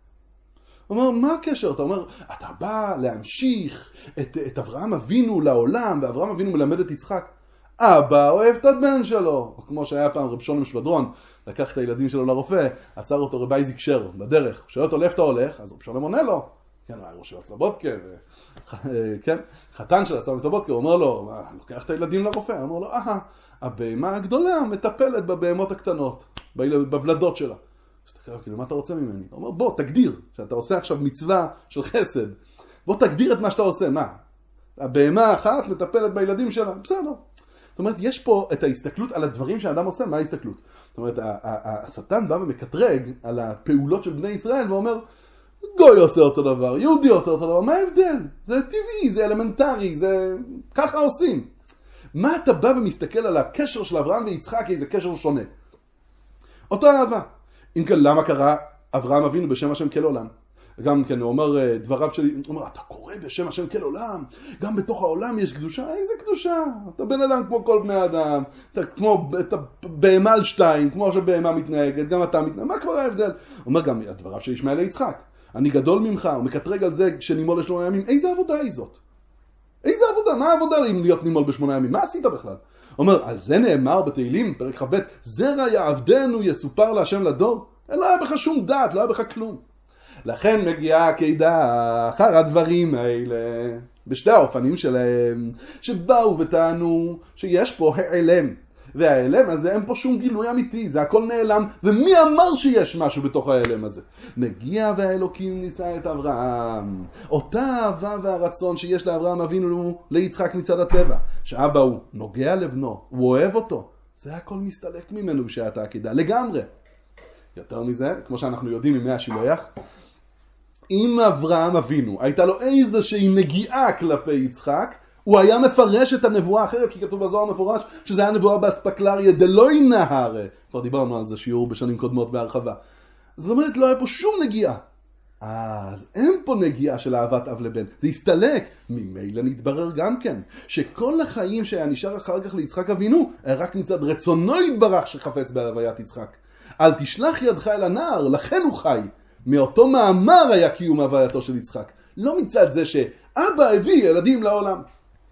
הוא אומר, מה הקשר? אתה אומר, אתה בא להמשיך את, את אברהם אבינו לעולם, ואברהם אבינו מלמד את יצחק. אבא אוהב את הבן שלו. או כמו שהיה פעם רב שולם שבדרון, לקח את הילדים שלו לרופא, עצר אותו רב אייזיק שר בדרך. שואל אותו, לאיפה אתה הולך? אז רב שולם עונה לו. כן, הוא היה ראש של הסלבודקה, ו... כן, חתן של הסלבודקה, הוא אומר לו, לוקח את הילדים לרופא. הוא אומר לו, אהה. הבהמה הגדולה מטפלת בבהמות הקטנות, בבלדות שלה. מסתכל, כאילו, מה אתה רוצה ממני? הוא אומר, בוא, תגדיר, שאתה עושה עכשיו מצווה של חסד. בוא תגדיר את מה שאתה עושה, מה? הבהמה האחת מטפלת בילדים שלה, בסדר. זאת אומרת, יש פה את ההסתכלות על הדברים שהאדם עושה, מה ההסתכלות? זאת אומרת, השטן בא ומקטרג על הפעולות של בני ישראל, ואומר, גוי עושה אותו דבר, יהודי עושה אותו דבר, מה ההבדל? זה טבעי, זה אלמנטרי, זה... ככה עושים. מה אתה בא ומסתכל על הקשר של אברהם ויצחק כאיזה קשר שונה? אותו אהבה. אם כן, למה קרא אברהם אבינו בשם השם כל עולם? גם כן, הוא אומר דבריו שלי, הוא אומר, אתה קורא בשם השם כל עולם, גם בתוך העולם יש קדושה, איזה קדושה? אתה בן אדם כמו כל בני אדם, אתה כמו, אתה בהמה על שתיים, כמו שבהמה מתנהגת, גם אתה מתנהג, מה כבר ההבדל? הוא אומר גם, דבריו של ישמעאל ליצחק, אני גדול ממך, הוא מקטרג על זה שנימול לשמונה ימים, איזה עבודה היא זאת? איזה עבודה? מה העבודה אם להיות נימול בשמונה ימים? מה עשית בכלל? הוא אומר, על זה נאמר בתהילים, פרק ח' זרע יעבדנו יסופר להשם לדור. לא היה בך שום דעת, לא היה בך כלום. לכן מגיעה העקידה אחר הדברים האלה, בשתי האופנים שלהם, שבאו וטענו שיש פה העלם. וההעלם הזה אין פה שום גילוי אמיתי, זה הכל נעלם, ומי אמר שיש משהו בתוך ההעלם הזה? מגיע והאלוקים ניסה את אברהם, אותה אהבה והרצון שיש לאברהם אבינו ליצחק מצד הטבע, שאבא הוא נוגע לבנו, הוא אוהב אותו, זה הכל מסתלק ממנו בשעת העקידה, לגמרי. יותר מזה, כמו שאנחנו יודעים ממי השילוח, אם אברהם אבינו הייתה לו איזושהי נגיעה כלפי יצחק, הוא היה מפרש את הנבואה אחרת, כי כתוב בזוהר מפורש שזה היה נבואה באספקלריה דלוי נהר. כבר דיברנו על זה שיעור בשנים קודמות בהרחבה. זאת אומרת, לא היה פה שום נגיעה. אז אין פה נגיעה של אהבת אב לבן. זה הסתלק. ממילא נתברר גם כן, שכל החיים שהיה נשאר אחר כך ליצחק אבינו, היה רק מצד רצונו יתברך שחפץ בהוויית יצחק. אל תשלח ידך אל הנער, לכן הוא חי. מאותו מאמר היה קיום הווייתו של יצחק. לא מצד זה שאבא הביא ילדים לעולם.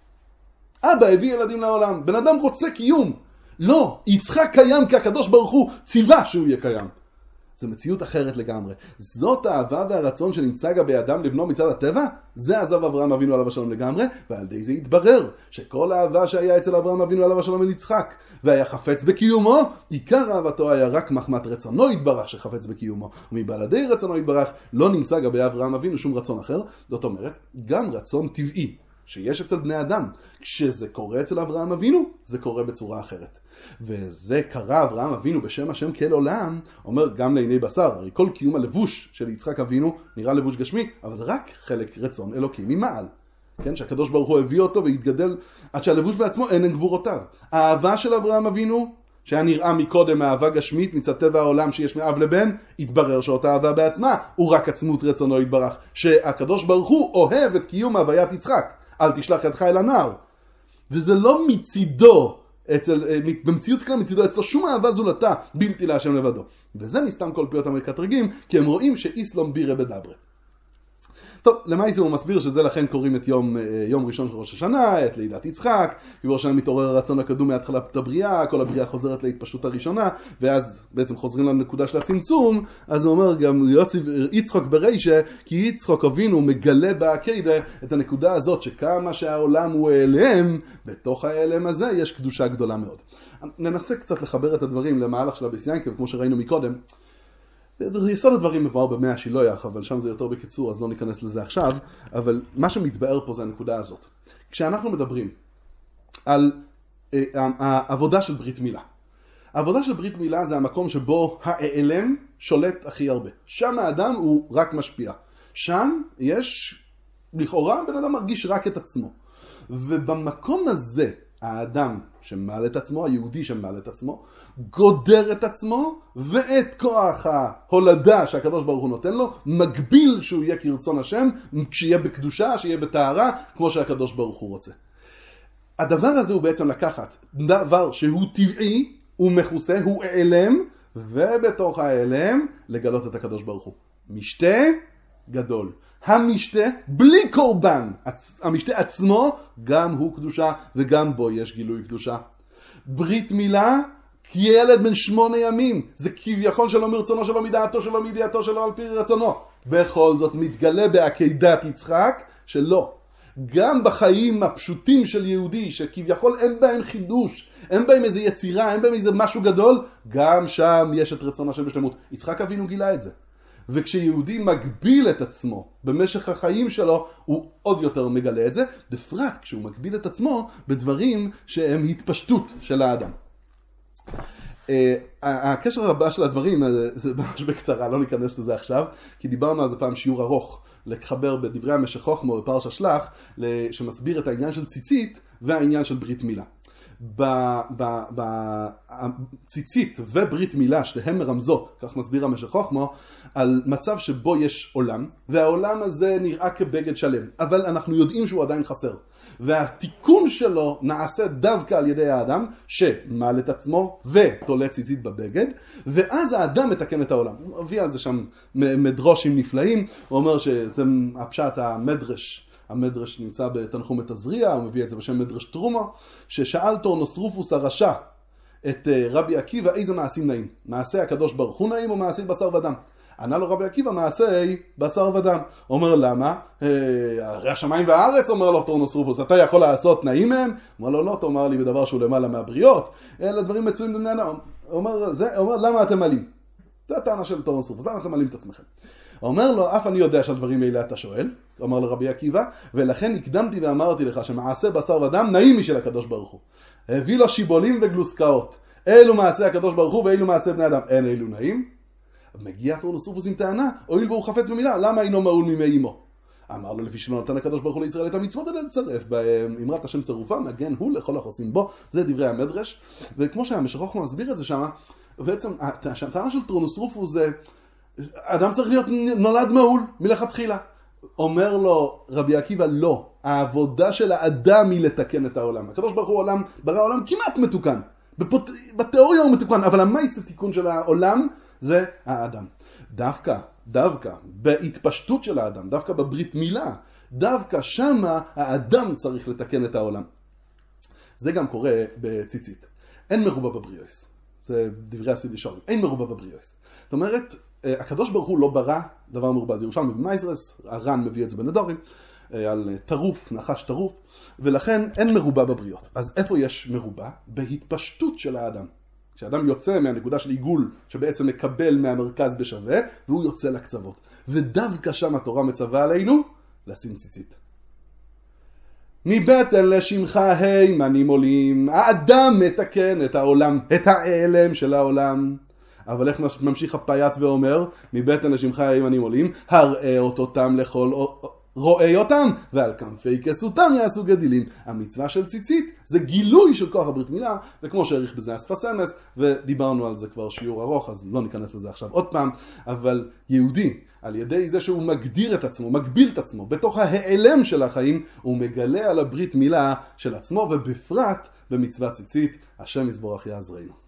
אבא הביא ילדים לעולם. בן אדם רוצה קיום. לא, יצחק קיים כי הקדוש ברוך הוא ציווה שהוא יהיה קיים. זו מציאות אחרת לגמרי. זאת האהבה והרצון שנמצא גם באדם לבנו מצד הטבע, זה עזב אברהם אבינו עליו השלום לגמרי, ועל די זה התברר שכל האהבה שהיה אצל אברהם אבינו עליו השלום אל יצחק, והיה חפץ בקיומו, עיקר אהבתו היה רק מחמת רצונו יתברך שחפץ בקיומו, ומבלעדי רצונו יתברך לא נמצא גם באברהם אבינו שום רצון אחר. זאת אומרת, גם רצון טבעי שיש אצל בני אדם. כשזה קורה אצל אברהם אבינו, זה קורה בצורה אחרת. וזה קרה אברהם אבינו בשם השם כל עולם, אומר גם לעיני בשר. הרי כל קיום הלבוש של יצחק אבינו נראה לבוש גשמי, אבל זה רק חלק רצון אלוקי ממעל. כן, שהקדוש ברוך הוא הביא אותו והתגדל עד שהלבוש בעצמו אין גבורותיו. האהבה של אברהם אבינו, שהיה נראה מקודם אהבה גשמית מצד טבע העולם שיש מאב לבן, התברר שאותה אהבה בעצמה הוא רק עצמות רצונו יתברך, שהקדוש ברוך הוא אוהב את קיום הוויית יצחק. אל תשלח ידך אל הנער. וזה לא מצידו, אצל, במציאות כלל מצידו אצלו שום אהבה זולתה בלתי להשם לבדו. וזה מסתם כל פיות המקטרגים, כי הם רואים שאיסלום בירה בדברה. טוב, למעשה הוא מסביר שזה לכן קוראים את יום, יום ראשון של ראש השנה, את לידת יצחק, כי בראש השנה מתעורר הרצון הקדום מהתחלת הבריאה, כל הבריאה חוזרת להתפשטות הראשונה, ואז בעצם חוזרים לנקודה של הצמצום. אז הוא אומר גם יצחק ברישה, כי יצחק אבינו מגלה בעקידה את הנקודה הזאת, שכמה שהעולם הוא העלם, בתוך העלם הזה יש קדושה גדולה מאוד. ננסה קצת לחבר את הדברים למהלך של הביס יעקב, כמו שראינו מקודם. יסוד הדברים מבואר במאה השילוח, אבל שם זה יותר בקיצור, אז לא ניכנס לזה עכשיו. אבל מה שמתבאר פה זה הנקודה הזאת. כשאנחנו מדברים על אה, העבודה של ברית מילה, העבודה של ברית מילה זה המקום שבו העלם שולט הכי הרבה. שם האדם הוא רק משפיע. שם יש, לכאורה, בן אדם מרגיש רק את עצמו. ובמקום הזה, האדם שמעל את עצמו, היהודי שמעל את עצמו, גודר את עצמו, ואת כוח ההולדה שהקדוש ברוך הוא נותן לו, מגביל שהוא יהיה כרצון השם, כשיהיה בקדושה, שיהיה בתארה, כמו שהקדוש ברוך הוא רוצה. הדבר הזה הוא בעצם לקחת דבר שהוא טבעי, הוא מכוסה, הוא העלם, ובתוך העלם לגלות את הקדוש ברוך הוא. משתה גדול. המשתה בלי קורבן, המשתה עצמו גם הוא קדושה וגם בו יש גילוי קדושה. ברית מילה, כי ילד בן שמונה ימים, זה כביכול שלא מרצונו שלו, מדעתו שלו, מידיעתו שלו, על פי רצונו. בכל זאת מתגלה בעקידת יצחק שלא. גם בחיים הפשוטים של יהודי, שכביכול אין בהם חידוש, אין בהם איזה יצירה, אין בהם איזה משהו גדול, גם שם יש את רצון השם בשלמות. יצחק אבינו גילה את זה. וכשיהודי מגביל את עצמו במשך החיים שלו, הוא עוד יותר מגלה את זה, בפרט כשהוא מגביל את עצמו בדברים שהם התפשטות של האדם. הקשר הבא של הדברים, זה ממש בקצרה, לא ניכנס לזה עכשיו, כי דיברנו על זה פעם שיעור ארוך, לחבר בדברי המשך חוכמה בפרשה שלח, שמסביר את העניין של ציצית והעניין של ברית מילה. בציצית וברית מילה, שתיהן מרמזות, כך מסביר המשך חוכמה, על מצב שבו יש עולם, והעולם הזה נראה כבגד שלם, אבל אנחנו יודעים שהוא עדיין חסר. והתיקון שלו נעשה דווקא על ידי האדם, שמעל את עצמו ותולה ציצית בבגד, ואז האדם מתקן את העולם. הוא מביא על זה שם מדרושים נפלאים, הוא אומר שזה הפשט המדרש, המדרש נמצא בתנחום את הזריע, הוא מביא את זה בשם מדרש תרומה, ששאל טורנוס רופוס הרשע את רבי עקיבא איזה מעשים נעים, מעשה הקדוש ברוך הוא נעים או מעשי בשר ודם. ענה לו רבי עקיבא מעשי בשר ודם. אומר למה? הרי השמיים והארץ, אומר לו טורנוס רופוס, אתה יכול לעשות נעים מהם? אומר לו לא, תאמר לי בדבר שהוא למעלה מהבריות, אלה דברים מצויים בבני אדם. אומר, זה, אומר למה אתם מעלים? זה הטענה של טורנוס רופוס, למה אתם מעלים את עצמכם? אומר לו, אף אני יודע שהדברים האלה אתה שואל, אומר לרבי עקיבא, ולכן הקדמתי ואמרתי לך שמעשה בשר ודם נעים משל הקדוש ברוך הוא. הביא לו שיבולים וגלוסקאות. אלו מעשה הקדוש ברוך הוא ואלו מעשה בני אדם. אין אלו נעים. מגיע טורנוס רופוס עם טענה, הואיל והוא חפץ במילה, למה אינו מעול מימי אמו? אמר לו, לפי שלא נתן הקדוש ברוך הוא לישראל את המצוות האלה לצרף באמרת השם צרופה, מגן הוא לכל החוסים בו. זה דברי המדרש. וכמו שהמשך חוכמה מסביר את זה שם, בעצם הטענה של טורנוס רופוס זה אדם צריך להיות נולד מעול מלכתחילה. אומר לו רבי עקיבא, לא. העבודה של האדם היא לתקן את העולם. הקדוש ברוך הוא עולם, ברא העולם כמעט מתוקן. בפות... בתיאוריה הוא מתוקן, אבל המייס התיקון של העולם זה האדם. דווקא, דווקא, בהתפשטות של האדם, דווקא בברית מילה, דווקא שמה האדם צריך לתקן את העולם. זה גם קורה בציצית. אין מרובה בבריאוס. זה דברי הסידי שורים. אין מרובה בבריאוס. זאת אומרת, הקדוש ברוך הוא לא ברא דבר מרובה. זה ירושלמי במייזרס, הר"ן מביא את זה בנדורים, על טרוף, נחש טרוף, ולכן אין מרובה בבריות. אז איפה יש מרובה? בהתפשטות של האדם. כשאדם יוצא מהנקודה של עיגול, שבעצם מקבל מהמרכז בשווה, והוא יוצא לקצוות. ודווקא שם התורה מצווה עלינו לשים ציצית. מבטן לשמך הימנים עולים, האדם מתקן את העולם, את העלם של העולם. אבל איך ממשיך הפייט ואומר, מבטן לשמך הימנים עולים, הראה אותם לכל רואי אותם, ועל כנפי כסותם יעשו גדילים. המצווה של ציצית זה גילוי של כוח הברית מילה, וכמו שהעריך בזה אספס אמס, ודיברנו על זה כבר שיעור ארוך, אז לא ניכנס לזה עכשיו עוד פעם, אבל יהודי, על ידי זה שהוא מגדיר את עצמו, מגביל את עצמו, בתוך ההיעלם של החיים, הוא מגלה על הברית מילה של עצמו, ובפרט במצווה ציצית, השם יזבורך יעזרנו.